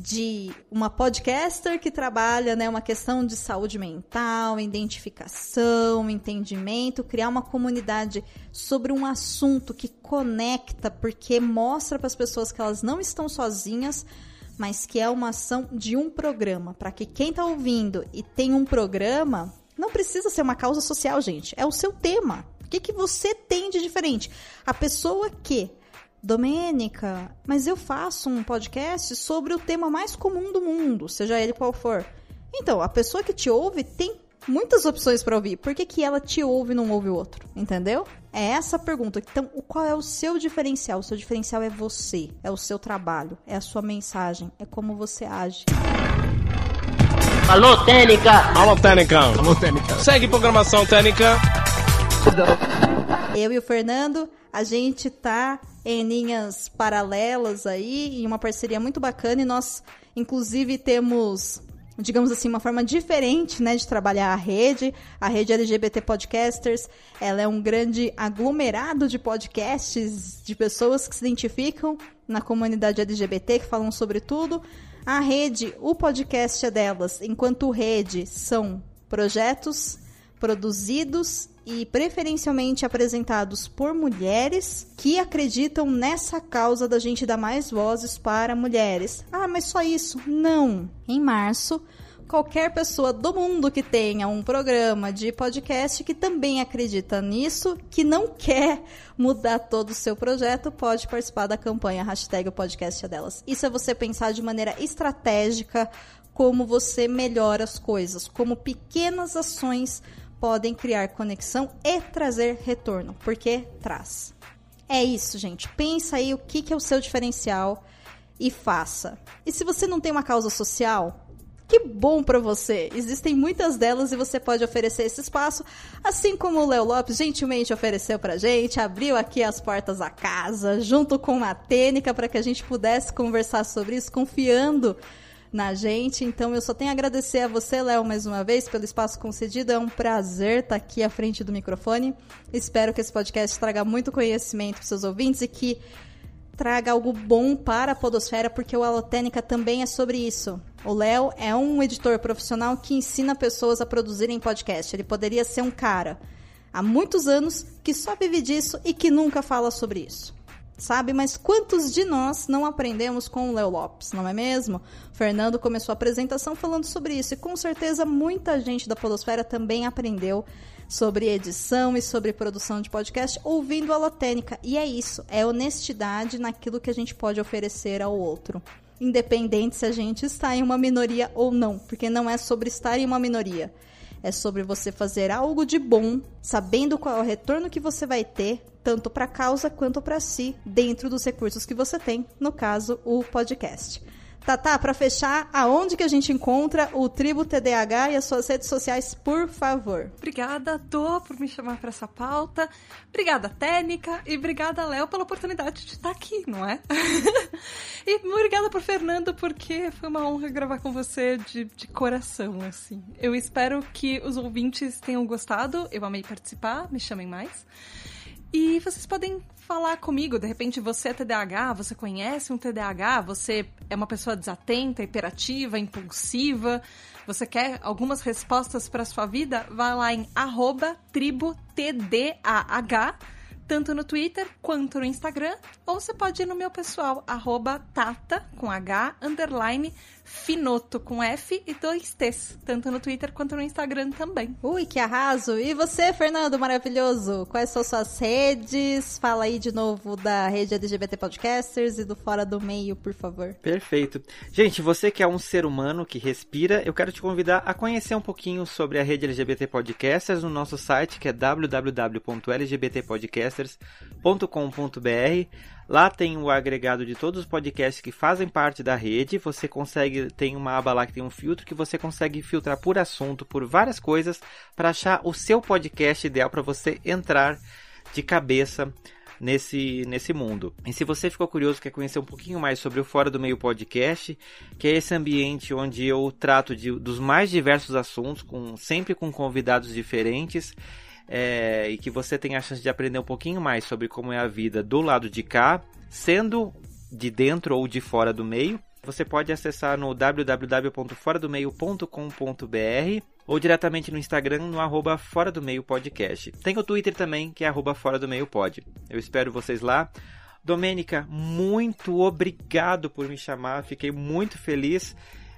de uma podcaster que trabalha, né, uma questão de saúde mental, identificação, entendimento, criar uma comunidade sobre um assunto que conecta, porque mostra para as pessoas que elas não estão sozinhas, mas que é uma ação de um programa, para que quem está ouvindo e tem um programa, não precisa ser uma causa social, gente, é o seu tema. O que, que você tem de diferente? A pessoa que... Domênica, mas eu faço um podcast sobre o tema mais comum do mundo, seja ele qual for. Então, a pessoa que te ouve tem muitas opções para ouvir. Por que, que ela te ouve e não ouve o outro? Entendeu? É essa a pergunta. Então, qual é o seu diferencial? O seu diferencial é você, é o seu trabalho, é a sua mensagem, é como você age. Alô, Técnica! Alô, Técnica! Alô, Técnica! Segue programação Técnica. Eu e o Fernando, a gente tá em linhas paralelas aí, em uma parceria muito bacana, e nós, inclusive, temos, digamos assim, uma forma diferente, né, de trabalhar a rede. A rede L G B T Podcasters, ela é um grande aglomerado de podcasts, de pessoas que se identificam na comunidade L G B T, que falam sobre tudo. A rede, o podcast é delas, enquanto rede são projetos produzidos e preferencialmente apresentados por mulheres que acreditam nessa causa da gente dar mais vozes para mulheres. Ah, mas só isso? Não. Em março, qualquer pessoa do mundo que tenha um programa de podcast que também acredita nisso, que não quer mudar todo o seu projeto, pode participar da campanha hashtag o podcast é delas. Isso é você pensar de maneira estratégica como você melhora as coisas, como pequenas ações podem criar conexão e trazer retorno, porque traz. É isso, gente. Pensa aí o que, que é o seu diferencial e faça. E se você não tem uma causa social, que bom para você. Existem muitas delas e você pode oferecer esse espaço, assim como o Léo Lopes gentilmente ofereceu pra gente, abriu aqui as portas da casa, junto com a Técnica, para que a gente pudesse conversar sobre isso, confiando na gente. Então eu só tenho a agradecer a você, Léo, mais uma vez pelo espaço concedido. É um prazer estar aqui à frente do microfone. Espero que esse podcast traga muito conhecimento para os seus ouvintes e que traga algo bom para a podosfera, porque o Alotênica também é sobre isso. O Léo é um editor profissional que ensina pessoas a produzirem podcast. Ele poderia ser um cara há muitos anos que só vive disso e que nunca fala sobre isso, sabe? Mas quantos de nós não aprendemos com o Léo Lopes, não é mesmo? O Fernando começou a apresentação falando sobre isso, e com certeza muita gente da podosfera também aprendeu sobre edição e sobre produção de podcast ouvindo a Alotênica. E é isso, é honestidade naquilo que a gente pode oferecer ao outro, independente se a gente está em uma minoria ou não, porque não é sobre estar em uma minoria. É sobre você fazer algo de bom, sabendo qual é o retorno que você vai ter, tanto para a causa quanto para si, dentro dos recursos que você tem, no caso, o podcast. Tatá, para fechar, aonde que a gente encontra o Tribo T D A H e as suas redes sociais, por favor? Obrigada, Tô, por me chamar para essa pauta. Obrigada, Técnica. E obrigada, Léo, pela oportunidade de estar aqui, não é? E obrigada por Fernando, porque foi uma honra gravar com você de, de coração, assim. Eu espero que os ouvintes tenham gostado. Eu amei participar, me chamem mais. E vocês podem falar comigo, de repente você é T D A H, você conhece um T D A H, você é uma pessoa desatenta, hiperativa, impulsiva, você quer algumas respostas para sua vida, vá lá em arroba tribo T D A H, tanto no Twitter quanto no Instagram, ou você pode ir no meu pessoal, arroba tata, com H, underline, finoto, com F e dois T's, tanto no Twitter quanto no Instagram também. Ui, que arraso! E você, Fernando, maravilhoso? Quais são suas redes? Fala aí de novo da rede L G B T Podcasters e do Fora do Meio, por favor. Perfeito. Gente, você que é um ser humano que respira, eu quero te convidar a conhecer um pouquinho sobre a rede L G B T Podcasters no nosso site, que é w w w ponto l g b t podcasters ponto com ponto b r. Lá tem o agregado de todos os podcasts que fazem parte da rede. Você consegue, tem uma aba lá que tem um filtro que você consegue filtrar por assunto, por várias coisas, para achar o seu podcast ideal para você entrar de cabeça nesse, nesse mundo. E se você ficou curioso, quer conhecer um pouquinho mais sobre o Fora do Meio Podcast, que é esse ambiente onde eu trato de, dos mais diversos assuntos, com, sempre com convidados diferentes, É, e que você tem a chance de aprender um pouquinho mais sobre como é a vida do lado de cá, sendo de dentro ou de fora do meio, você pode acessar no w w w ponto fora do meio ponto com ponto b r ou diretamente no Instagram no arroba Fora do Meio Podcast. Tem o Twitter também, que é arroba Fora do Meio Pod. Eu espero vocês lá. Domênica, muito obrigado por me chamar, fiquei muito feliz.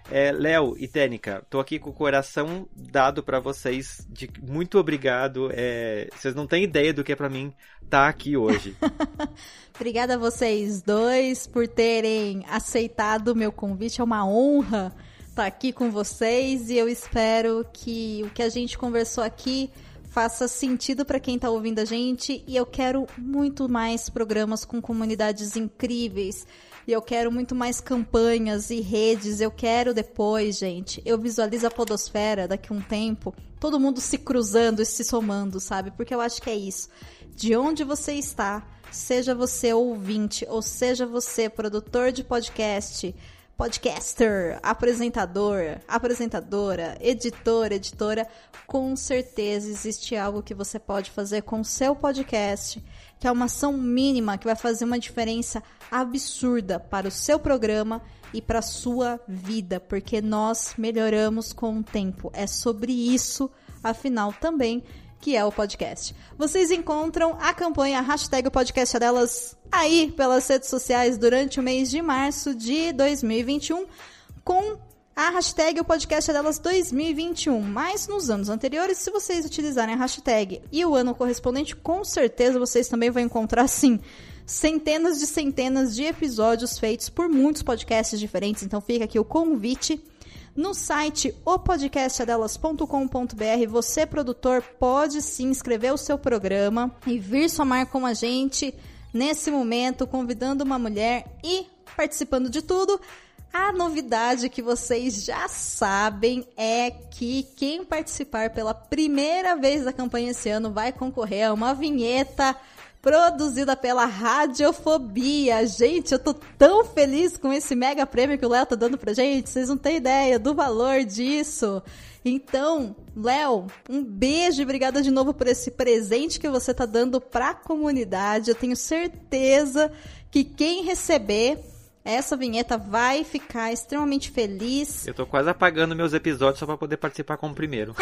É, Léo e Tênica, tô aqui com o coração dado pra vocês. De, muito obrigado. É, vocês não têm ideia do que é pra mim estar aqui hoje. Obrigada a vocês dois por terem aceitado o meu convite. É uma honra estar aqui com vocês e eu espero que o que a gente conversou aqui faça sentido para quem está ouvindo a gente. E eu quero muito mais programas com comunidades incríveis. E eu quero muito mais campanhas e redes. Eu quero depois, gente, eu visualizo a podosfera daqui a um tempo, todo mundo se cruzando e se somando, sabe? Porque eu acho que é isso. De onde você está, seja você ouvinte, ou seja você produtor de podcast, podcaster, apresentador, apresentadora, editor, editora, com certeza existe algo que você pode fazer com o seu podcast, que é uma ação mínima que vai fazer uma diferença absurda para o seu programa e para a sua vida, porque nós melhoramos com o tempo. É sobre isso, afinal, também, que é o podcast. Vocês encontram a campanha hashtag o podcast delas aí pelas redes sociais durante o mês de março de dois mil e vinte e um com a hashtag o podcast delas dois mil e vinte e um. Mas nos anos anteriores, se vocês utilizarem a hashtag e o ano correspondente, com certeza vocês também vão encontrar, sim, centenas de centenas de episódios feitos por muitos podcasts diferentes. Então fica aqui o convite. No site o podcast delas ponto com ponto b r, você, produtor, pode sim inscrever o seu programa e vir somar com a gente nesse momento, convidando uma mulher e participando de tudo. A novidade que vocês já sabem é que quem participar pela primeira vez da campanha esse ano vai concorrer a uma vinheta produzida pela Radiofobia. Gente, eu tô tão feliz com esse mega prêmio que o Léo tá dando pra gente. Vocês não têm ideia do valor disso. Então, Léo, um beijo e obrigada de novo por esse presente que você tá dando pra comunidade. Eu tenho certeza que quem receber essa vinheta vai ficar extremamente feliz. Eu tô quase apagando meus episódios só pra poder participar como primeiro.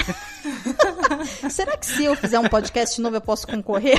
Será que se eu fizer um podcast novo eu posso concorrer?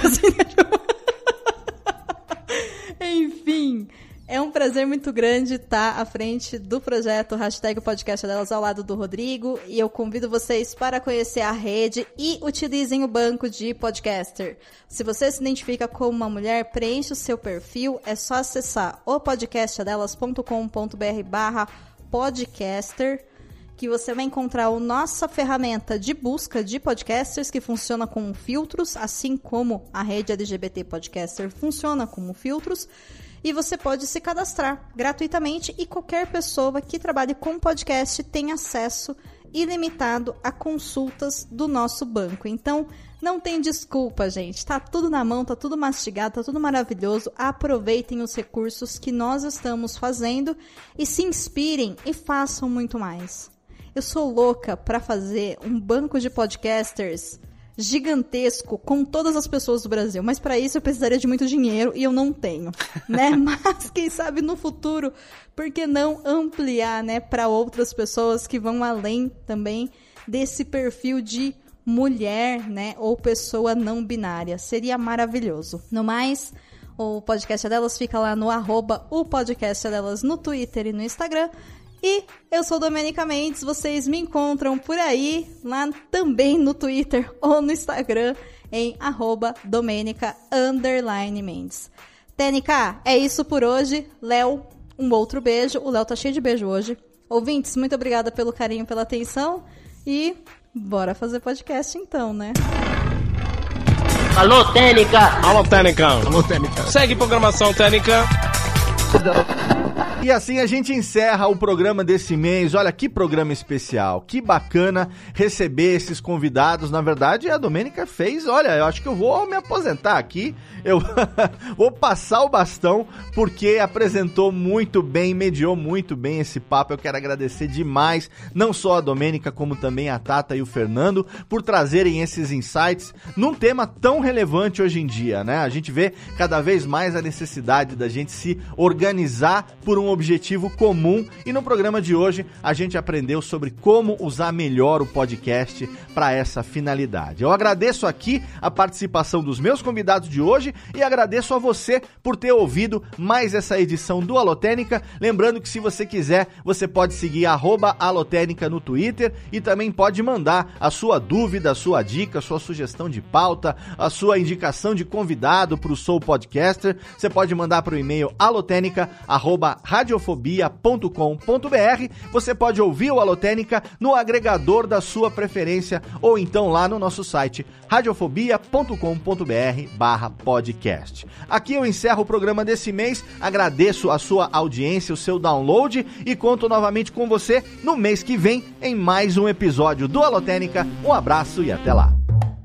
Enfim, é um prazer muito grande estar à frente do projeto hashtag podcast delas ao lado do Rodrigo, e eu convido vocês para conhecer a rede e utilizem o banco de podcaster. Se você se identifica como uma mulher, preencha o seu perfil, é só acessar o podcast delas ponto com ponto b r barra podcaster, que você vai encontrar a nossa ferramenta de busca de podcasters, que funciona com filtros, assim como a rede L G B T Podcaster funciona como filtros, e você pode se cadastrar gratuitamente, e qualquer pessoa que trabalhe com podcast tem acesso ilimitado a consultas do nosso banco. Então, não tem desculpa, gente. Tá tudo na mão, tá tudo mastigado, tá tudo maravilhoso. Aproveitem os recursos que nós estamos fazendo e se inspirem e façam muito mais. Eu sou louca para fazer um banco de podcasters gigantesco com todas as pessoas do Brasil, mas para isso eu precisaria de muito dinheiro e eu não tenho, né? Mas quem sabe no futuro, por que não ampliar, né, para outras pessoas que vão além também desse perfil de mulher, né, ou pessoa não binária. Seria maravilhoso. No mais, o podcast delas fica lá no arroba o podcast delas no Twitter e no Instagram. E eu sou Domênica Mendes, vocês me encontram por aí, lá também no Twitter ou no Instagram, em arroba Domênica underline Mendes. Tênica, é isso por hoje. Léo, um outro beijo. O Léo tá cheio de beijo hoje. Ouvintes, muito obrigada pelo carinho, pela atenção. E bora fazer podcast então, né? Alô, Tênica! Alô, Tênica! Alô, Tênica! Segue programação, Tênica! E assim a gente encerra o programa desse mês. Olha que programa especial, que bacana receber esses convidados. Na verdade, a Domênica fez, olha, eu acho que eu vou me aposentar aqui, eu vou passar o bastão, porque apresentou muito bem, mediou muito bem esse papo. Eu quero agradecer demais, não só a Domênica, como também a Tata e o Fernando, por trazerem esses insights num tema tão relevante hoje em dia, né? A gente vê cada vez mais a necessidade da gente se organizar por um objetivo comum e no programa de hoje a gente aprendeu sobre como usar melhor o podcast para essa finalidade. Eu agradeço aqui a participação dos meus convidados de hoje e agradeço a você por ter ouvido mais essa edição do Alotênica. Lembrando que se você quiser, você pode seguir arroba Alotênica no Twitter e também pode mandar a sua dúvida, a sua dica, a sua sugestão de pauta, a sua indicação de convidado para o Soul Podcaster. Você pode mandar para o e-mail alotênica arroba radiofobia ponto com ponto b r. Você pode ouvir o Alotênica no agregador da sua preferência ou então lá no nosso site radiofobia ponto com ponto b r barra podcast. Aqui eu encerro o programa desse mês, agradeço a sua audiência, o seu download e conto novamente com você no mês que vem em mais um episódio do Alotênica. Um abraço e até lá.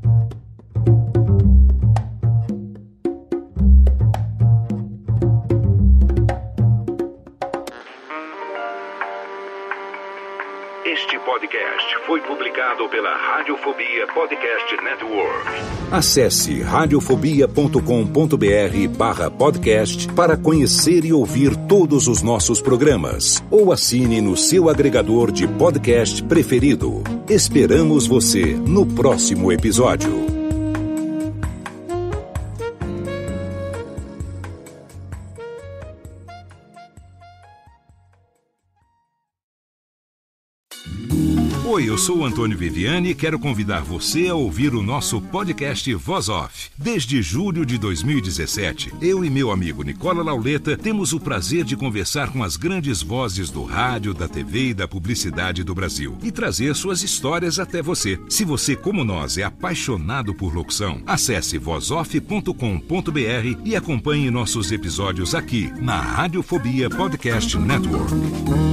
Este podcast foi publicado pela Radiofobia Podcast Network. Acesse radiofobia ponto com ponto b r barra podcast para conhecer e ouvir todos os nossos programas. Ou assine no seu agregador de podcast preferido. Esperamos você no próximo episódio. Oi, eu sou o Antônio Viviani e quero convidar você a ouvir o nosso podcast Voz Off. Desde julho de dois mil e dezessete, eu e meu amigo Nicola Lauleta temos o prazer de conversar com as grandes vozes do rádio, da T V e da publicidade do Brasil e trazer suas histórias até você. Se você, como nós, é apaixonado por locução, acesse voz off ponto com ponto b r e acompanhe nossos episódios aqui na Radiofobia Podcast Network.